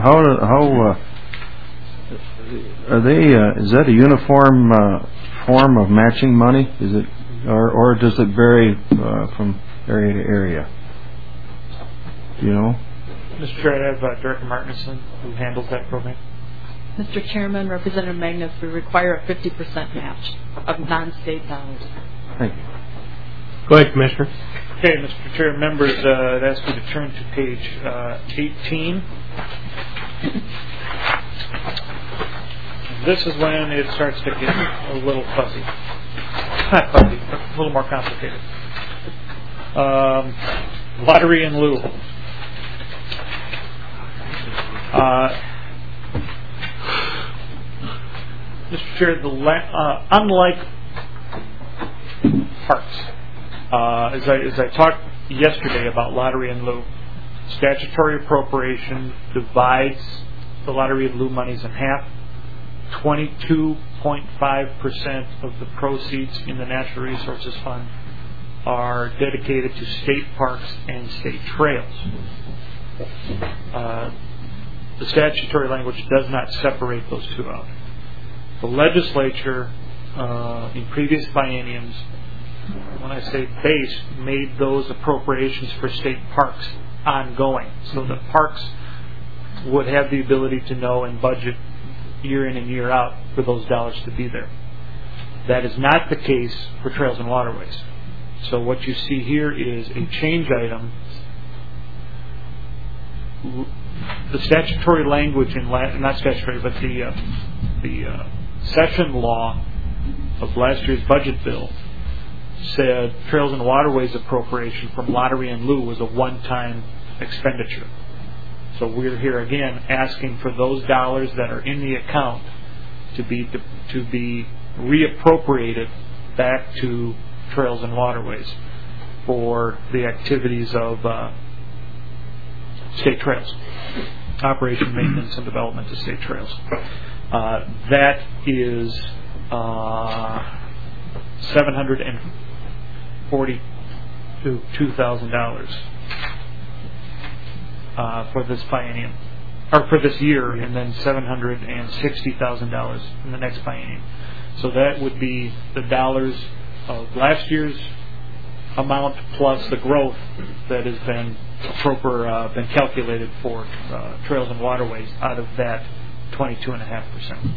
are they, is that a uniform form of matching money? Is it, or does it vary from area to area? Do you know? Mr. Chair, I have Director Martinson, who handles that program. Mr. Chairman, Representative Magnus, we require a 50% match of non-state dollars. Thank you. Go ahead, Commissioner. Okay, Mr. Chair, members, I'd ask you to turn to page 18. This is when it starts to get a little fuzzy. Not fuzzy, but a little more complicated. Lottery in lieu. Mr. Chair, unlike parks, as I talked yesterday about lottery in lieu, statutory appropriation divides the lottery in lieu monies in half. 22.5% of the proceeds in the Natural Resources Fund are dedicated to state parks and state trails. The statutory language does not separate those two out. The legislature, in previous bienniums, when I say base, made those appropriations for state parks ongoing, so that parks would have the ability to know and budget year in and year out for those dollars to be there. That is not the case for trails and waterways. So what you see here is a change item. The statutory language in not statutory, but the session law of last year's budget bill said trails and waterways appropriation from lottery in lieu was a one-time expenditure. So we're here again asking for those dollars that are in the account to be reappropriated back to trails and waterways for the activities of state trails, operation, maintenance, and development of state trails. That is $742,000 for this biennium, or for this year, and then $760,000 in the next biennium. So that would be the dollars of last year's amount plus the growth that has been been calculated for trails and waterways out of that 22.5%.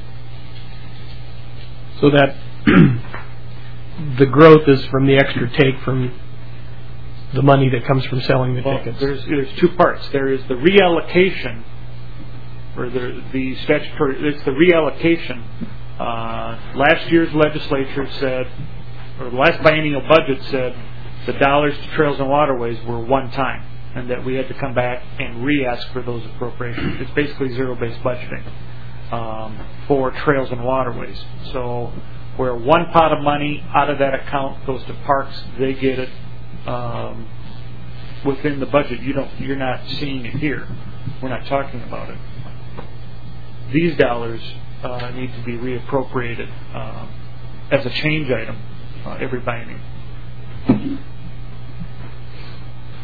So that the growth is from the extra take from the money that comes from selling the tickets. There's two parts. There is the reallocation, or the statutory. It's the reallocation. Last year's legislature said, or the last biennial budget said, the dollars to trails and waterways were one time, and that we had to come back and re-ask for those appropriations. It's basically zero-based budgeting for trails and waterways. So where one pot of money out of that account goes to parks, they get it within the budget. You're not seeing it here. We're not talking about it. These dollars need to be reappropriated as a change item every biennium.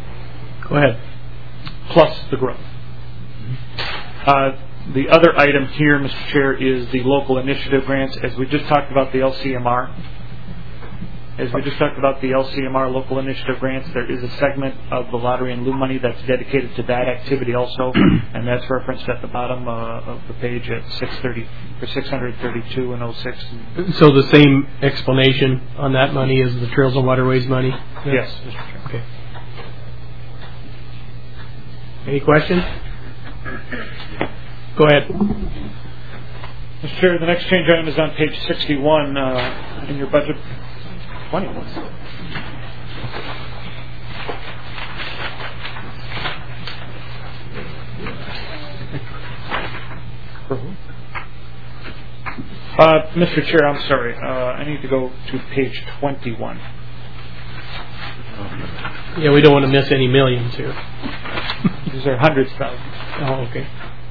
Go ahead. Plus the growth. The other item here, Mr. Chair, is the local initiative grants. As we just talked about the LCMR, local initiative grants, there is a segment of the lottery and loom money that's dedicated to that activity also, and that's referenced at the bottom of the page at 632 and 06. So the same explanation on that money as the Trails and Waterways money? Yes, Mr. Chair. Okay. Any questions? Go ahead. Mr. Chair, the next change item is on page 61 in your budget. 21. Mr. Chair, I'm sorry. I need to go to page 21. Yeah, we don't want to miss any millions here. These are hundreds of thousands. Oh, okay.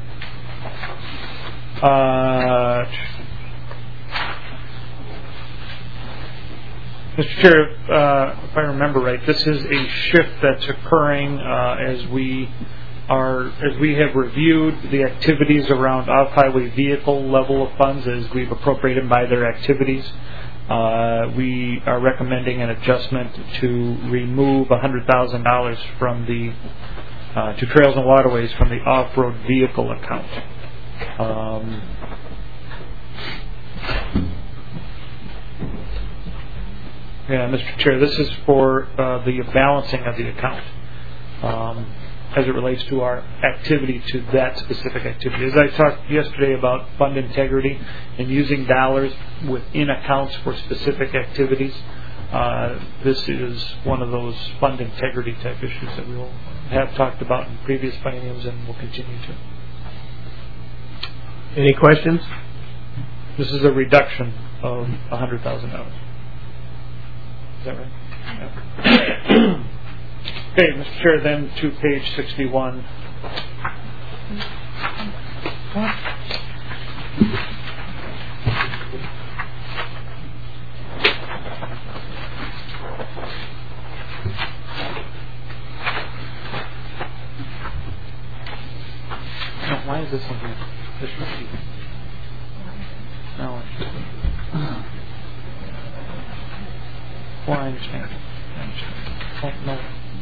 Mr. Chair, if I remember right, this is a shift that's occurring as we have reviewed the activities around off-highway vehicle level of funds as we've appropriated by their activities. We are recommending an adjustment to remove $100,000 from the to Trails and Waterways from the off-road vehicle account. Yeah, Mr. Chair, this is for the balancing of the account as it relates to our activity to that specific activity. As I talked yesterday about fund integrity and using dollars within accounts for specific activities, this is one of those fund integrity type issues that we will have talked about in previous bienniums and will continue to. Any questions? This is a reduction of $100,000. Is that right? Yeah. Okay, Mr. Chair, then to page 61. Why is this one here? This one here. No. Well, I understand. No.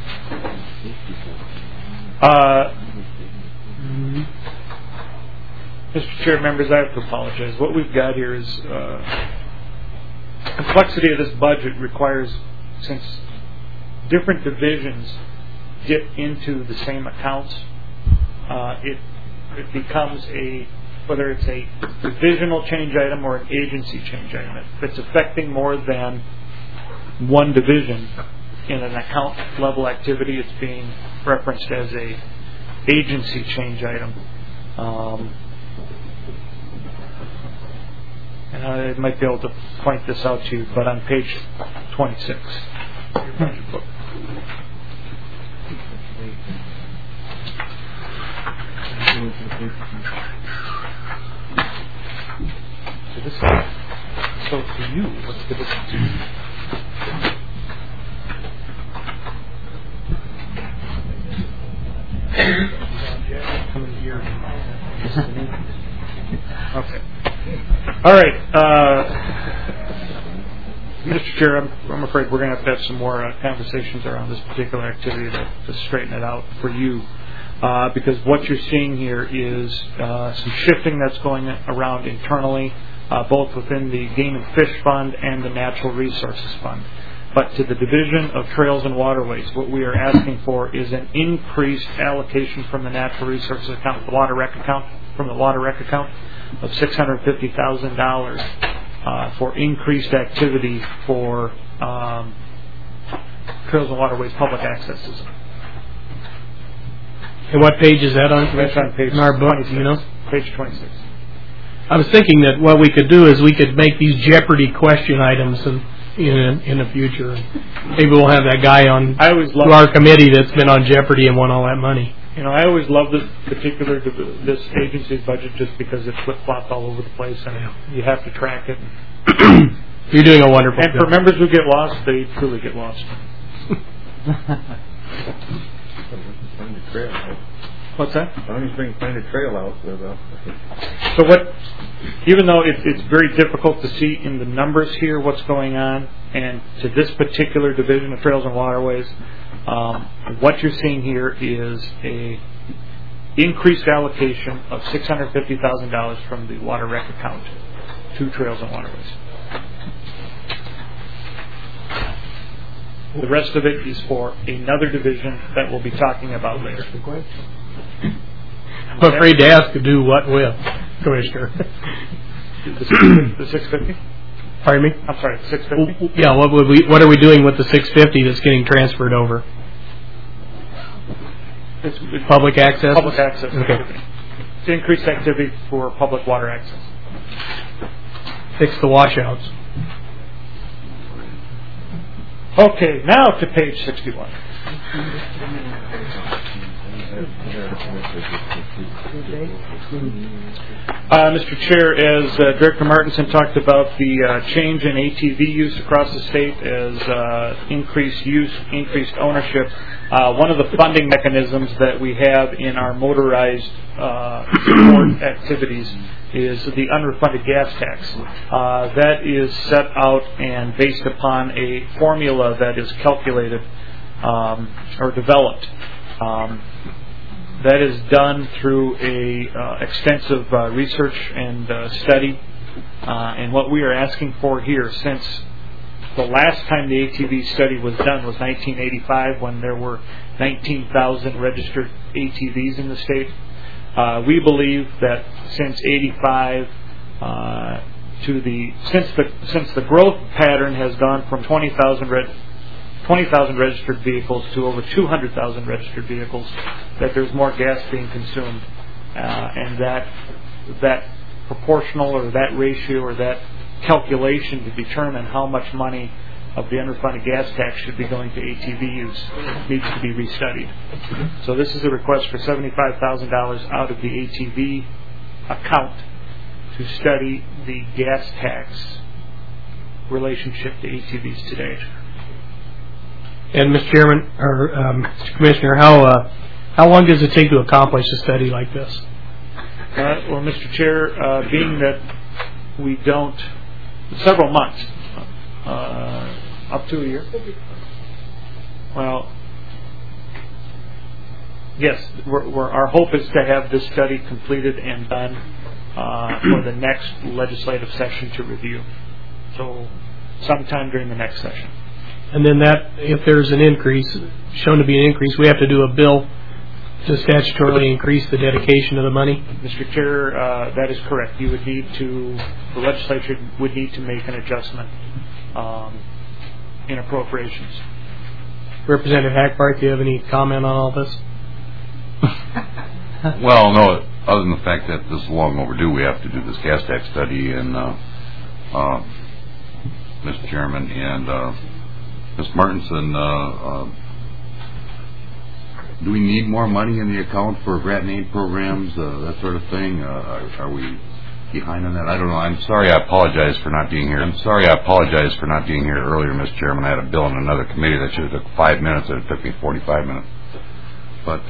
Mr. Chair, members, I have to apologize. What we've got here is complexity of this budget requires, since different divisions get into the same accounts, it becomes whether it's a divisional change item or an agency change item. If it's affecting more than one division in an account level activity, it's being referenced as a agency change item. And I might be able to point this out to you, but on page 26 of your budget book. So for you, what's the difference? Okay. All right. Mr. Chair, I'm afraid we're going to have some more conversations around this particular activity to straighten it out for you. Because what you're seeing here is some shifting that's going around internally, both within the Game and Fish Fund and the Natural Resources Fund. But to the Division of Trails and Waterways, what we are asking for is an increased allocation from the Natural Resources account, the Water Rec account, from the Water Rec account of $650,000 for increased activity for Trails and Waterways public access system. And what page is that on? That's on page in our book, 26. you know? Page 26. I was thinking that what we could do is we could make these Jeopardy question items in the future. Maybe we'll have that guy on to our committee that's been on Jeopardy and won all that money. You know, I always love this agency's budget just because it's flip-flopped all over the place and you have to track it. You're doing a wonderful job. And for members who get lost, they truly get lost. What's that? As long as you find a trail out. So even though it's very difficult to see in the numbers here what's going on, and to this particular division of Trails and Waterways, what you're seeing here is a increased allocation of $650,000 from the water rec account to Trails and Waterways. The rest of it is for another division that we'll be talking about later. I'm afraid to ask to do what with, Commissioner? The 650? Pardon me? I'm sorry, 650? Yeah, what are we doing with the 650 that's getting transferred over? It's public access? Public access. Okay. It's increased activity for public water access. Fix the washouts. Okay, now to page 61. Mr. Chair, as Director Martinson talked about the change in ATV use across the state as increased use, increased ownership, one of the funding mechanisms that we have in our motorized support activities is the unrefunded gas tax. That is set out and based upon a formula that is calculated or developed. That is done through a extensive research and study. And what we are asking for here, since the last time the ATV study was done was 1985, when there were 19,000 registered ATVs in the state. We believe that since '85, since the growth pattern has gone from 20,000 registered vehicles to over 200,000 registered vehicles, that there's more gas being consumed, and that proportional or that ratio or that calculation to determine how much money of the unrefunded gas tax should be going to ATV use needs to be restudied. So this is a request for $75,000 out of the ATV account to study the gas tax relationship to ATVs today. And Mr. Chairman, or Mr. Commissioner, how long does it take to accomplish a study like this? Well, Mr. Chair, being that we don't, several months, up to a year. Well, yes, our hope is to have this study completed and done for the next legislative session to review. So sometime during the next session. And then if there's an increase, shown to be an increase, we have to do a bill to statutorily increase the dedication of the money? Mr. Chair, that is correct. The legislature would need to make an adjustment in appropriations. Representative Hackbart, do you have any comment on all this? Well, no, other than the fact that this is long overdue, we have to do this gas tax study, and Mr. Chairman and Ms. Martinson, do we need more money in the account for grant and aid programs, that sort of thing? Are we behind on that? I don't know. I'm sorry. I apologize for not being here. Earlier, Mr. Chairman. I had a bill in another committee that should have took 5 minutes, and it took me 45 minutes. But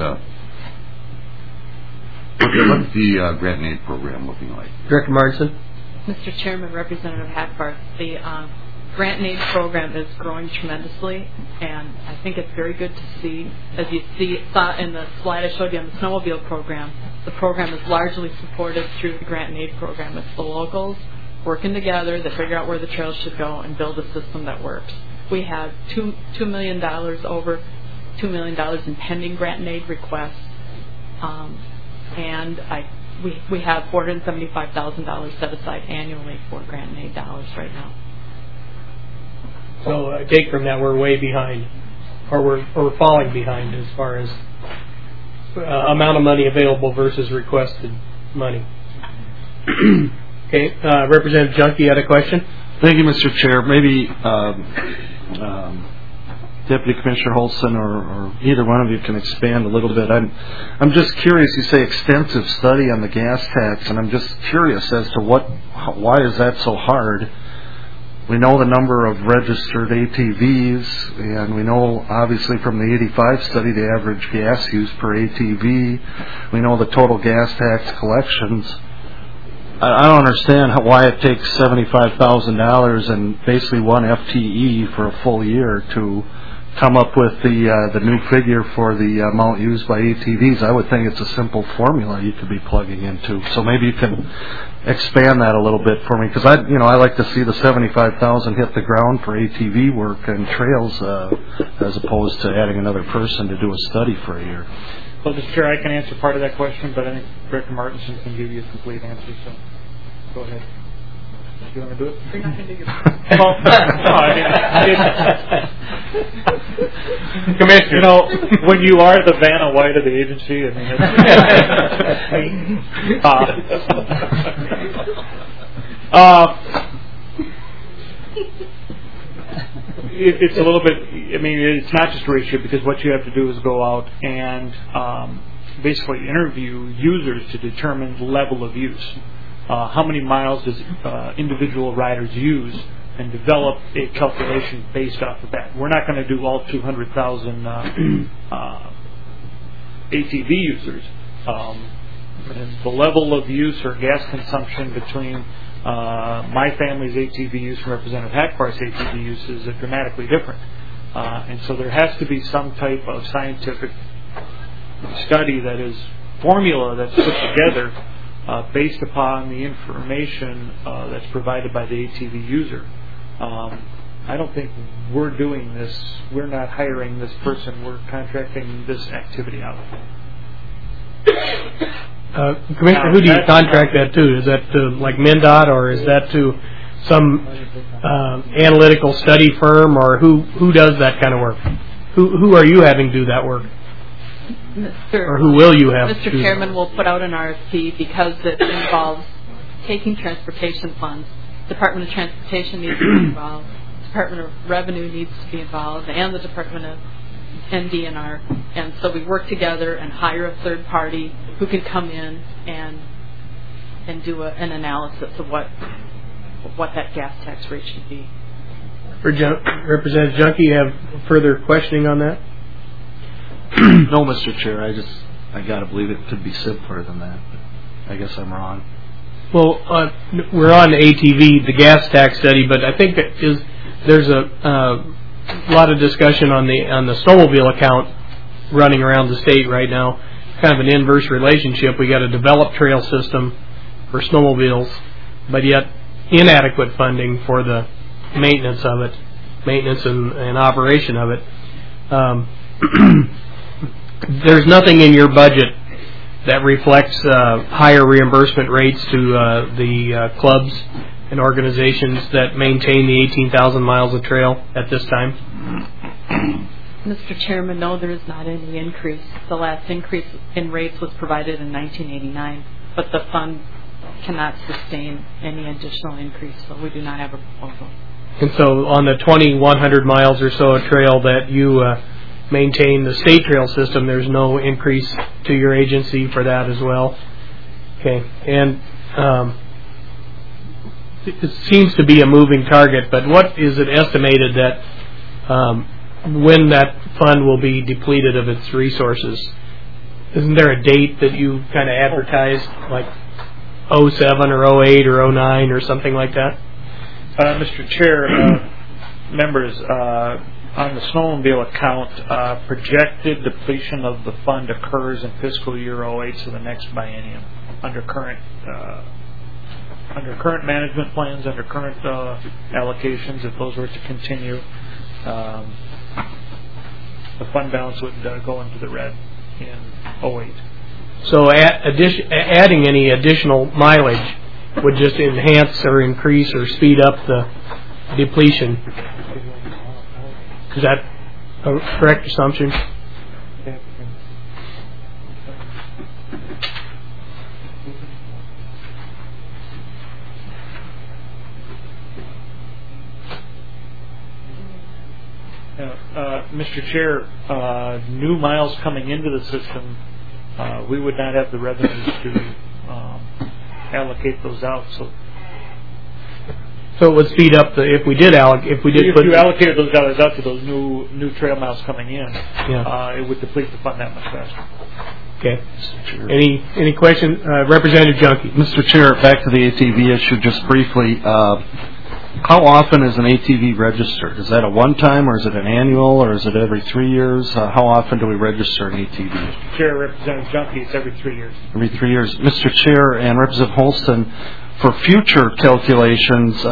what's the grant and aid program looking like? Director Martinson. Mr. Chairman, Representative Hackbart, the grant and aid program is growing tremendously, and I think it's very good to see. As you saw in the slide I showed you on the snowmobile program, the program is largely supported through the grant and aid program. It's the locals working together to figure out where the trails should go and build a system that works. We have $2 million, over $2 million in pending grant and aid requests, and we have $475,000 set aside annually for grant and aid dollars right now. So I take from that we're way behind, or we're falling behind as far as amount of money available versus requested money. Okay, Representative Junkie, you had a question? Thank you, Mr. Chair. Maybe Deputy Commissioner Holston or either one of you can expand a little bit. I'm just curious. You say extensive study on the gas tax, and I'm just curious as to why is that so hard? We know the number of registered ATVs, and we know, obviously, from the 85 study, the average gas use per ATV. We know the total gas tax collections. I don't understand why it takes $75,000 and basically one FTE for a full year to come up with the new figure for the amount used by ATVs. I would think it's a simple formula you could be plugging into. So maybe you can expand that a little bit for me, because I like to see the $75,000 hit the ground for ATV work and trails as opposed to adding another person to do a study for a year. Well, Mr. Chair, I can answer part of that question, but I think Director Martinson can give you a complete answer. So, go ahead. Do you want to do it? You're not going to do your Commissioner, when you are the Vanna White of the agency, I mean, it's a little bit. I mean, it's not just a ratio, because what you have to do is go out and basically interview users to determine the level of use. How many miles does individual riders use, and develop a calculation based off of that. We're not going to do all 200,000 ATV users. And the level of use or gas consumption between my family's ATV use and Representative Hackbarth's ATV use is dramatically different. And so there has to be some type of scientific study that is formula that's put together based upon the information that's provided by the ATV user. I don't think we're doing this. We're not hiring this person. We're contracting this activity out. Commissioner, who do you contract that to? Is that to like MnDOT, or is that to some analytical study firm, or who does that kind of work? Who are you having do that work? Or who will you have? Mr. Chairman will put out an RFP because it involves taking transportation funds. Department of Transportation needs to be involved. Department of Revenue needs to be involved, and the Department of NDNR. And so we work together and hire a third party who can come in and do an analysis of what that gas tax rate should be. Representative Junkie, you have further questioning on that? No, Mr. Chair. I got to believe it could be simpler than that. But I guess I'm wrong. Well, we're on ATV, the gas tax study, but I think that there's a lot of discussion on the snowmobile account running around the state right now. Kind of an inverse relationship. We got a developed trail system for snowmobiles, but yet inadequate funding for the maintenance of it, and operation of it. There's nothing in your budget that reflects higher reimbursement rates to the clubs and organizations that maintain the 18,000 miles of trail at this time? Mr. Chairman, no, there is not any increase. The last increase in rates was provided in 1989, but the fund cannot sustain any additional increase, so we do not have a proposal. And so on the 2,100 miles or so of trail that you maintain, the state trail system, there's no increase to your agency for that as well? Okay. And it seems to be a moving target, but what is it estimated that when that fund will be depleted of its resources? Isn't there a date that you kind of advertise, like 07 or 08 or 09 or something like that? Mr. Chair, members, on the snowmobile account, projected depletion of the fund occurs in fiscal year 08, so the next biennium, under current management plans, under current allocations. If those were to continue, the fund balance would go into the red in 08. So adding any additional mileage would just enhance or increase or speed up the depletion. Is that a correct assumption? Mr. Chair, new miles coming into the system, we would not have the revenues to allocate those out. So it would speed up if we did if you allocated those dollars out to those new trail miles coming in, it would deplete the fund that much faster. Okay. Any question, Representative Junkie? Mr. Chair, back to the ATV issue just briefly. How often is an ATV registered? Is that a one-time, or is it an annual, or is it every 3 years? How often do we register an ATV? Chair, Representative Junkie, it's every 3 years. Every 3 years. Mr. Chair and Representative Holston, for future calculations,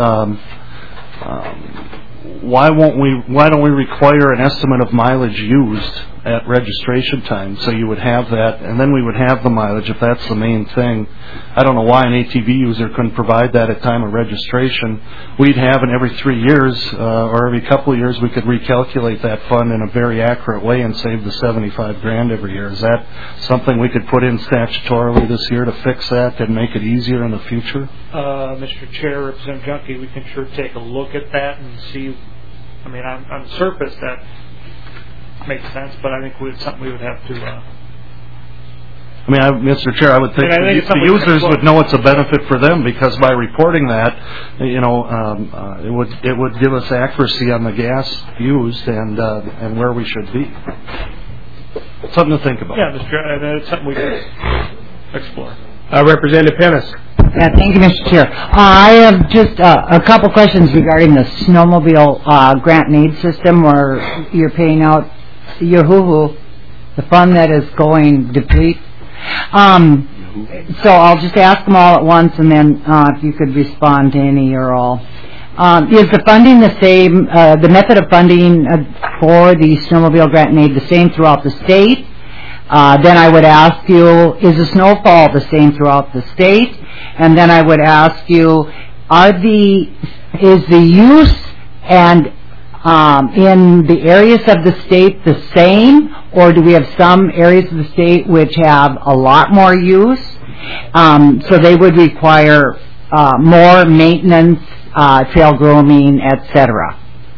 why don't we require an estimate of mileage used at registration time, so you would have that, and then we would have the mileage if that's the main thing. I don't know why an ATV user couldn't provide that at time of registration. We'd have, and every 3 years or every couple of years we could recalculate that fund in a very accurate way and save the $75,000 every year. Is that something we could put in statutorily this year to fix that and make it easier in the future? Mr. Chair, Representative Junkie, we can sure take a look at that and see. I mean, on the surface that makes sense, but I think it's something we would have to. Mr. Chair, I would think the users would know it's a benefit for them, because by reporting that, it would give us accuracy on the gas used and where we should be. Something to think about. Yeah, Mr. Chair, it's something we could explore. Representative Pennis. Thank you, Mr. Chair. I have just a couple questions regarding the snowmobile grant and aid system, where you're paying out your the fund that is going deplete. So I'll just ask them all at once, and then if you could respond to any or all. Is the funding the same? The method of funding for the snowmobile grant and aid the same throughout the state? Then I would ask you, is the snowfall the same throughout the state? And then I would ask you, is the use and in the areas of the state the same, or do we have some areas of the state which have a lot more use? So they would require more maintenance, trail grooming, etc.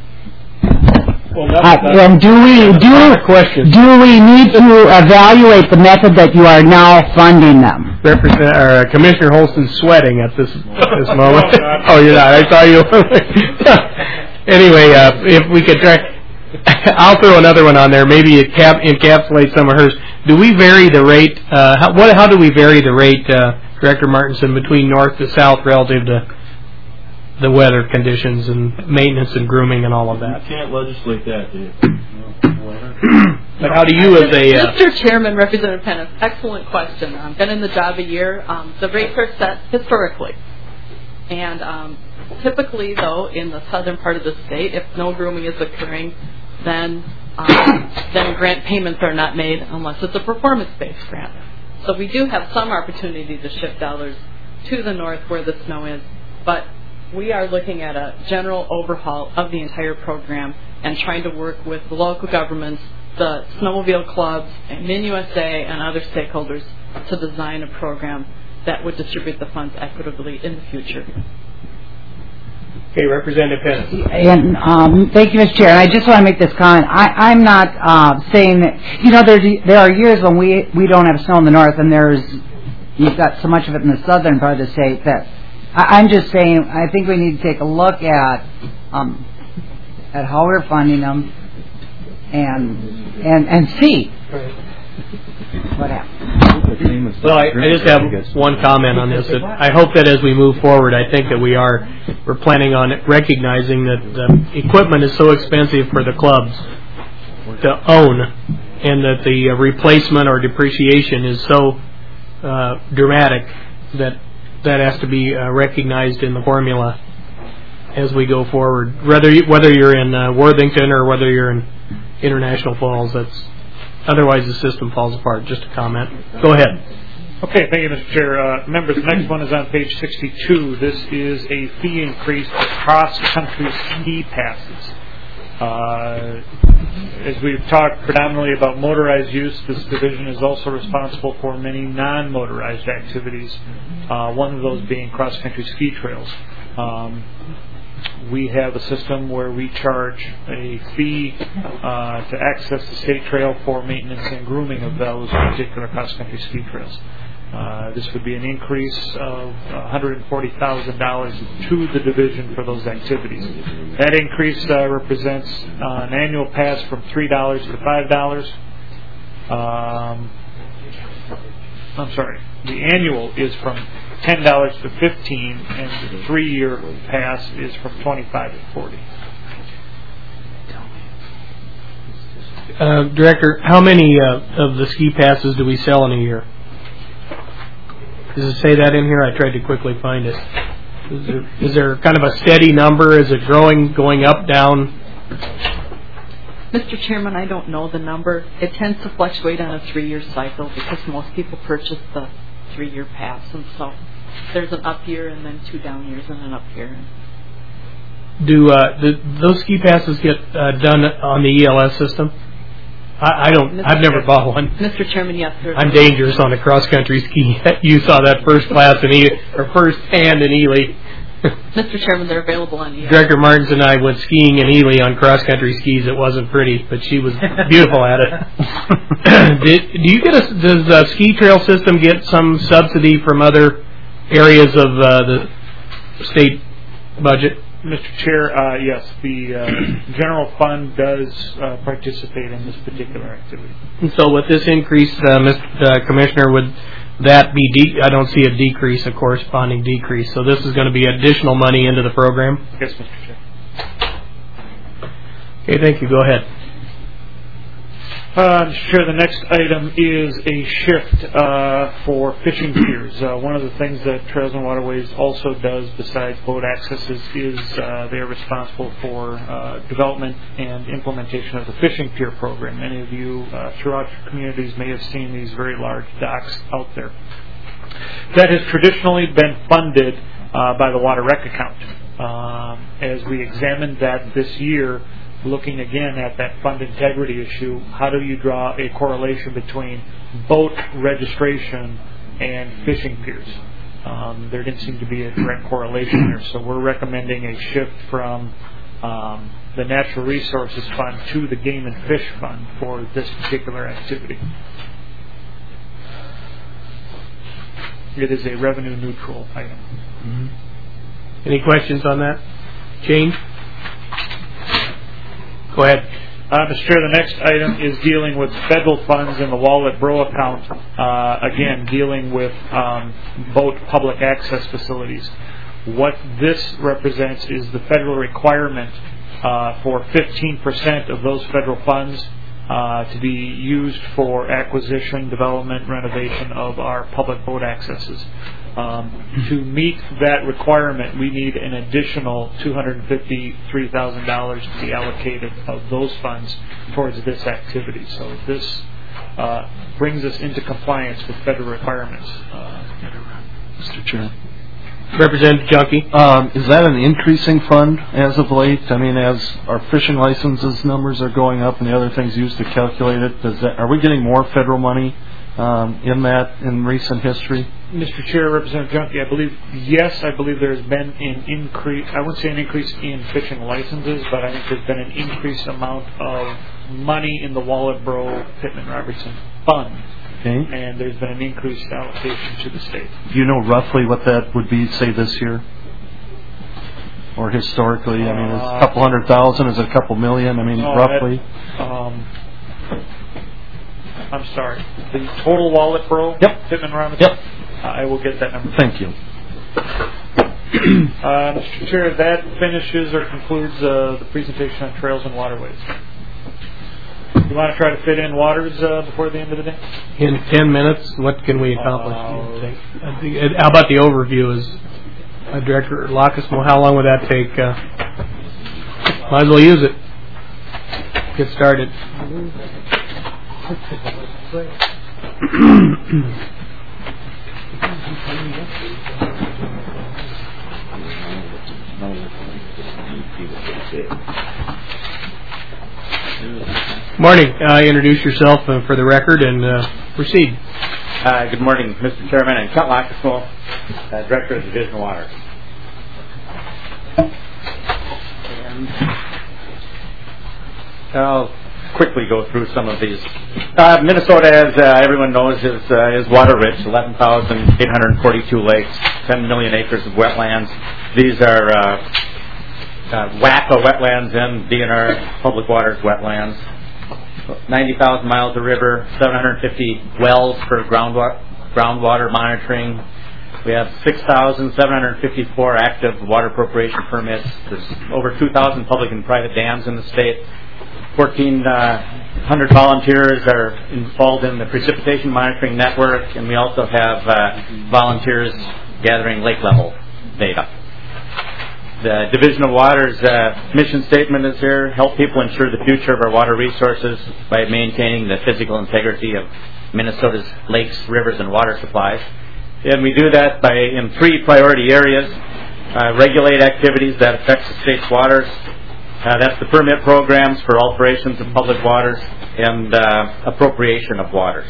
And do we need to evaluate the method that you are now funding them? Commissioner Holston's sweating at this moment. Oh, you're not. I saw you. Anyway, if we could try, I'll throw another one on there. Maybe it encapsulates some of hers. Do we vary the rate? How do we vary the rate, Director Martinson, between north to south relative to the weather conditions and maintenance and grooming and all of that? You can't legislate that, do you? But how do you, as a Mr. Chairman, Representative Pennis, excellent question. I've been in the job a year. The rates are set historically, and typically, though, in the southern part of the state, if no grooming is occurring, then grant payments are not made unless it's a performance-based grant. So we do have some opportunity to shift dollars to the north where the snow is, but we are looking at a general overhaul of the entire program and trying to work with the local governments, the snowmobile clubs, and MinUSA and other stakeholders to design a program that would distribute the funds equitably in the future. Okay, Representative Pennis. And thank you, Mr. Chair. And I just want to make this comment. I'm not saying that, there are years when we don't have snow in the north, and you've got so much of it in the southern part of the state that I'm just saying I think we need to take a look at how we're funding them and see what happens. Well, I just have one comment on this. That I hope that as we move forward, I think that we're planning on recognizing that the equipment is so expensive for the clubs to own, and that the replacement or depreciation is so dramatic that has to be recognized in the formula as we go forward. Whether you're in Worthington or whether you're in International Falls, otherwise the system falls apart. Just a comment. Go ahead. Okay, thank you, Mr. Chair. Members, the next one is on page 62. This is a fee increase for cross-country ski passes. As we've talked predominantly about motorized use, this division is also responsible for many non-motorized activities, one of those being cross-country ski trails. We have a system where we charge a fee to access the state trail for maintenance and grooming of those particular cross-country ski trails. This would be an increase of $140,000 to the division for those activities. That increase represents an annual pass from $3 to $5. I'm sorry. The annual is from $10 to $15, and the 3-year pass is from $25 to $40. Director, how many of the ski passes do we sell in a year? Does it say that in here? I tried to quickly find it. Is there kind of a steady number? Is it growing, going up, down? Mr. Chairman, I don't know the number. It tends to fluctuate on a 3-year cycle because most people purchase the 3-year pass, and so there's an up year and then 2 down years and an up year. Do those ski passes get done on the ELS system? I don't. I've never bought one. Mr. Chairman, yes, sir. I'm dangerous on a cross-country ski. You saw that first class in first hand in Ely. Mr. Chairman, they're available on ELS. Director Martins and I went skiing in Ely on cross-country skis. It wasn't pretty, but she was beautiful at it. Does Ski Trail System get some subsidy from other areas of the state budget? Mr. Chair, yes, the general fund does participate in this particular activity. And so with this increase, Mr. Commissioner, would that be, I don't see a decrease, a corresponding decrease. So this is going to be additional money into the program? Yes, Mr. Chair. Okay, thank you. Go ahead. Mr. Chair, the next item is a shift for fishing piers. One of the things that Trails and Waterways also does besides boat accesses is they are responsible for development and implementation of the fishing pier program. Many of you throughout your communities may have seen these very large docks out there. That has traditionally been funded by the Water Rec account. As we examined that this year, looking again at that fund integrity issue, how do you draw a correlation between boat registration and fishing piers? There didn't seem to be a direct correlation there, so we're recommending a shift from the Natural Resources Fund to the Game and Fish Fund for this particular activity. It is a revenue neutral item. Mm-hmm. Any questions on that? Change? Go ahead. Mr. Chair, the next item is dealing with federal funds in the Wallet Bro account. Again, dealing with boat public access facilities. What this represents is the federal requirement for 15% of those federal funds to be used for acquisition, development, renovation of our public boat accesses. To meet that requirement, we need an additional $253,000 to be allocated of those funds towards this activity. So this brings us into compliance with federal requirements. Mr. Chair. Representative Junkie. Is that an increasing fund as of late? I mean, as our fishing licenses numbers are going up and the other things used to calculate it, are we getting more federal money in recent history? Mr. Chair, Representative Junkie, I believe there has been an increase. I wouldn't say an increase in fishing licenses, but I think there's been an increased amount of money in the Wallet Bro Pittman Robertson Fund. Okay. And there's been an increased allocation to the state. Do you know roughly what that would be, say, this year? Or historically? I mean, is it a couple 100,000? Is it a couple million? I mean, roughly? I'm sorry. The total Wallet Bro? Yep. Pittman Robertson? Yep. I will get that number. Thank you. Mr. Chair, that finishes or concludes the presentation on Trails and Waterways. You want to try to fit in waters before the end of the day? In 10 minutes, what can we accomplish? How about the overview? Is Director Lockersmo, how long would that take? Might as well use it. Get started. Morning. Introduce yourself for the record and proceed. Good morning, Mr. Chairman. I'm Kent Lockersmo, Director of Division of Water. And quickly go through some of these. Minnesota, as everyone knows, is water rich. 11,842 lakes, 10 million acres of wetlands. These are WAPA wetlands and DNR public waters wetlands. 90,000 miles of river, 750 wells for groundwater monitoring. We have 6,754 active water appropriation permits. There's over 2,000 public and private dams in the state. 1,400 volunteers are involved in the precipitation monitoring network, and we also have volunteers gathering lake level data. The Division of Water's mission statement is here: help people ensure the future of our water resources by maintaining the physical integrity of Minnesota's lakes, rivers, and water supplies. And we do that in 3 priority areas: regulate activities that affect the state's waters. That's the permit programs for alterations of public waters and appropriation of waters.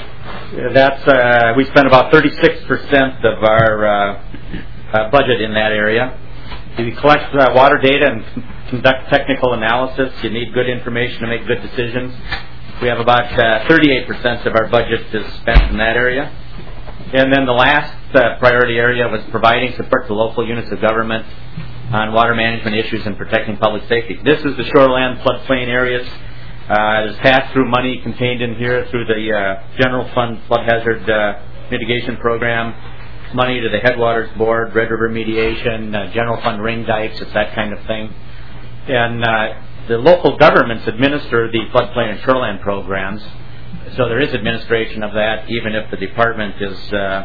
We spend about 36% of our budget in that area. We collect water data and conduct technical analysis. You need good information to make good decisions. We have about 38% of our budget is spent in that area. And then the last priority area was providing support to local units of government on water management issues and protecting public safety. This is the shoreland floodplain areas. There's pass-through money contained in here through the General Fund Flood Hazard Mitigation Program, money to the Headwaters Board, Red River Mediation, General Fund ring dikes, it's that kind of thing. And the local governments administer the floodplain and shoreland programs, so there is administration of that, even if the department is...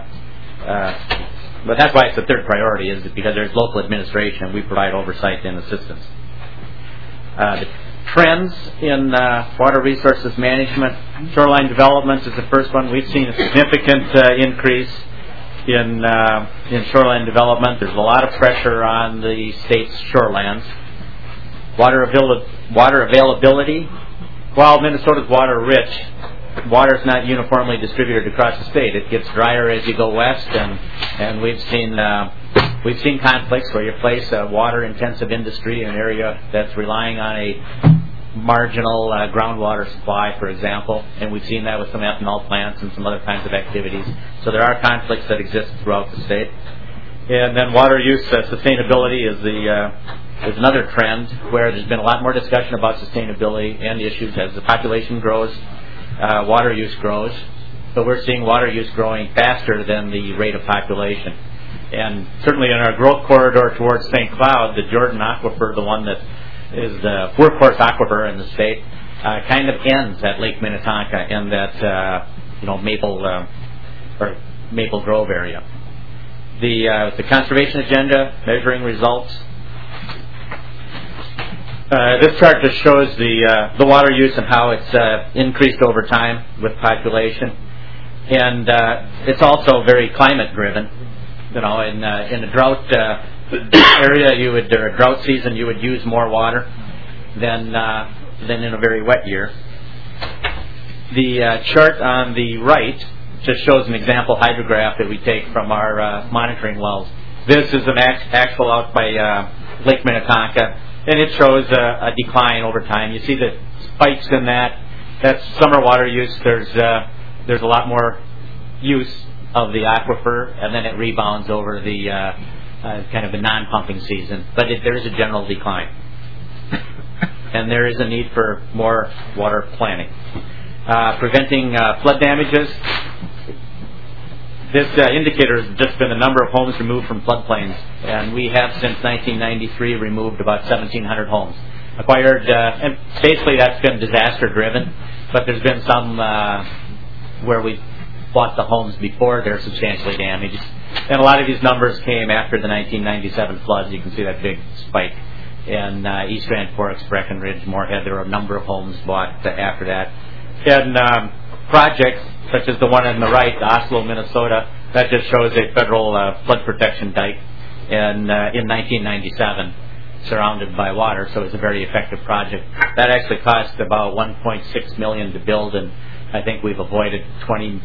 but that's why it's the third priority, is because there's local administration and we provide oversight and assistance. The trends in water resources management. Shoreline development is the first one. We've seen a significant increase in shoreline development. There's a lot of pressure on the state's shorelands. Water availability. While Minnesota's water rich, water is not uniformly distributed across the state. It gets drier as you go west, and we've seen conflicts where you place a water-intensive industry in an area that's relying on a marginal groundwater supply, for example, and we've seen that with some ethanol plants and some other kinds of activities. So there are conflicts that exist throughout the state. And then water use sustainability is another trend where there's been a lot more discussion about sustainability and issues as the population grows. Water use grows, but we're seeing water use growing faster than the rate of population. And certainly in our growth corridor towards St. Cloud, the Jordan Aquifer, the one that is the workhorse aquifer in the state, kind of ends at Lake Minnetonka in that Maple Grove area. The conservation agenda, measuring results. This chart just shows the water use and how it's increased over time with population, and it's also very climate driven. In a drought area, or a drought season, you would use more water than in a very wet year. The chart on the right just shows an example hydrograph that we take from our monitoring wells. This is an actual out by Lake Minnetonka. And it shows a decline over time. You see the spikes in that. That's summer water use. There's a lot more use of the aquifer, and then it rebounds over the kind of the non-pumping season. But there is a general decline, and there is a need for more water planning. Preventing flood damages. This indicator has just been the number of homes removed from floodplains, and we have since 1993 removed about 1,700 homes. Acquired, and basically that's been disaster-driven, but there's been some where we bought the homes before they're substantially damaged. And a lot of these numbers came after the 1997 floods. You can see that big spike in East Grand Forks, Breckenridge, Moorhead. There were a number of homes bought after that. And projects such as the one on the right, Oslo, Minnesota, that just shows a federal flood protection dike in 1997, surrounded by water, so it's a very effective project. That actually cost about $1.6 million to build, and I think we've avoided $30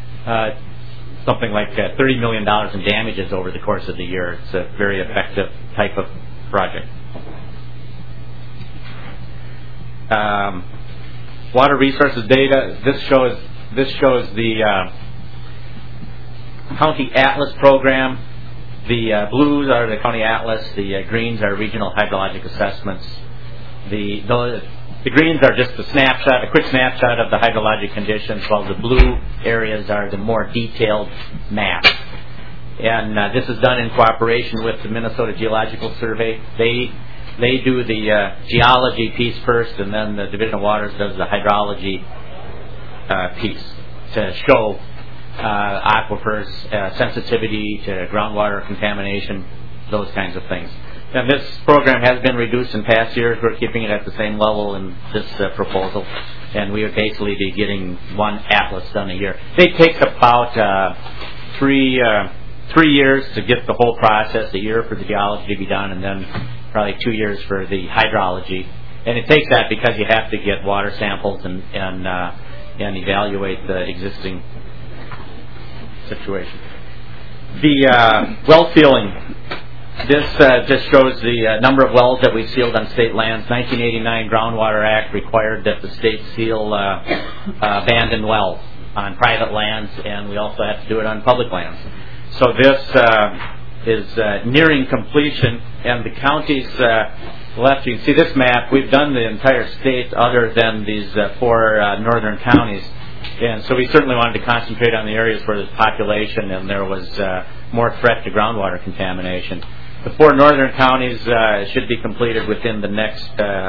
million in damages over the course of the year. It's a very effective type of project. water resources data. This shows the County Atlas program. The blues are the County Atlas. The greens are regional hydrologic assessments. The greens are just a quick snapshot of the hydrologic conditions, while the blue areas are the more detailed maps. And this is done in cooperation with the Minnesota Geological Survey. They do the geology piece first, and then the Division of Waters does the hydrology piece to show aquifers, sensitivity to groundwater contamination, those kinds of things. And this program has been reduced in past years. We're keeping it at the same level in this proposal, and we would basically be getting one atlas done a year. It takes about 3 years to get the whole process, a year for the geology to be done, and then probably 2 years for the hydrology. And it takes that because you have to get water samples and evaluate the existing situation. The well sealing. This just shows the number of wells that we sealed on state lands. 1989 Groundwater Act required that the state seal abandoned wells on private lands, and we also have to do it on public lands. So this is nearing completion, and the counties left. You can see this map. We've done the entire state other than these 4 northern counties. And so we certainly wanted to concentrate on the areas where there's population and there was more threat to groundwater contamination. The 4 northern counties should be completed within the next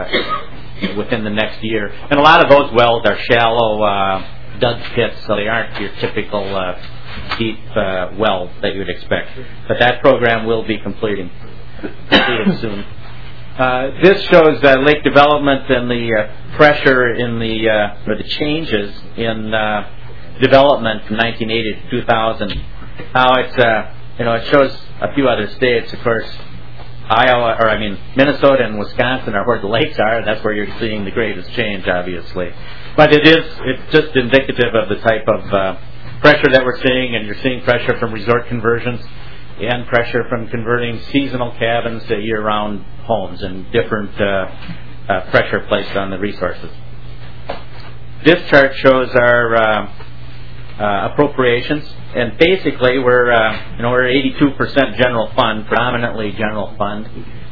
year. And a lot of those wells are shallow dug pits, so they aren't your typical deep well that you would expect. But that program will be completed soon. This shows lake development and the pressure in or the changes in development from 1980 to 2000. Now it shows a few other states, of course. Minnesota and Wisconsin are where the lakes are. That's where you're seeing the greatest change, obviously. But it's just indicative of the type of pressure that we're seeing, and you're seeing pressure from resort conversions and pressure from converting seasonal cabins to year-round homes, and different pressure placed on the resources. This chart shows our appropriations, and basically we're 82% general fund, predominantly general fund.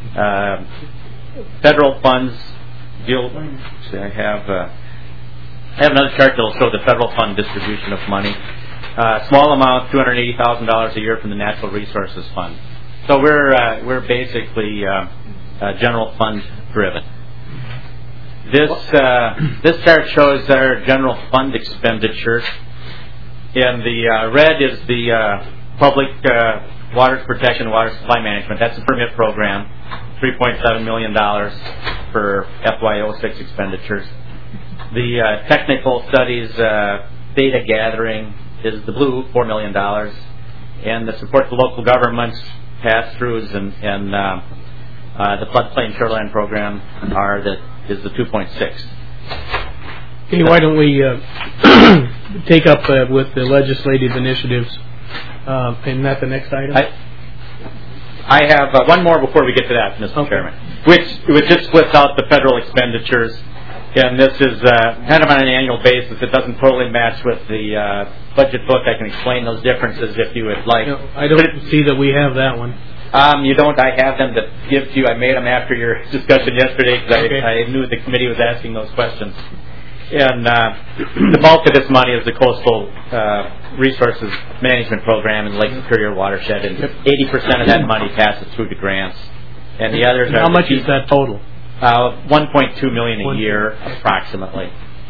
Federal funds deal. I have another chart that will show the federal fund distribution of money. Small amount, $280,000 a year from the Natural Resources Fund. So we're basically general fund driven. This chart shows our general fund expenditures. And the red is the public water protection, water supply management. That's the permit program, $3.7 million for FY06 expenditures. The technical studies, data gathering is the blue, $4 million. And the support to local governments, pass-throughs, and the floodplain shoreline program is the 2.6. Okay, why don't we take up with the legislative initiatives? Isn't that the next item? I have one more before we get to that, Mr. Chairman, which just splits out the federal expenditures. And this is kind of on an annual basis. It doesn't totally match with the budget book. I can explain those differences if you would like. No, I don't see that we have that one. You don't. I have them to give to you. I made them after your discussion yesterday because I knew the committee was asking those questions. And the bulk of this money is the Coastal Resources Management Program in Lake Superior watershed, and 80% of that money passes through to grants. And the others are... How much is that total? $1.2 million a year, approximately.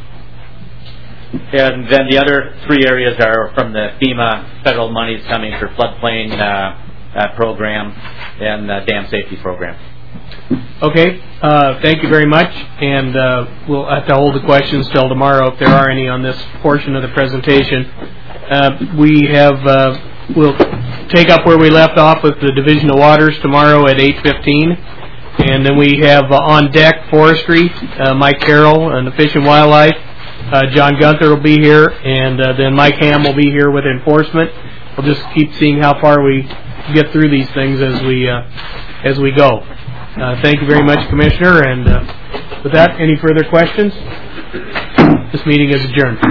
And then the other 3 areas are from the FEMA federal monies coming for floodplain program and dam safety program. Okay, thank you very much, and we'll have to hold the questions till tomorrow if there are any on this portion of the presentation. We'll take up where we left off with the Division of Waters tomorrow at 8:15, and then we have on deck forestry, Mike Carroll and the Fish and Wildlife. John Gunther will be here, and then Mike Ham will be here with enforcement. We'll just keep seeing how far we get through these things as we go. Thank you very much, Commissioner. And with that, any further questions? This meeting is adjourned.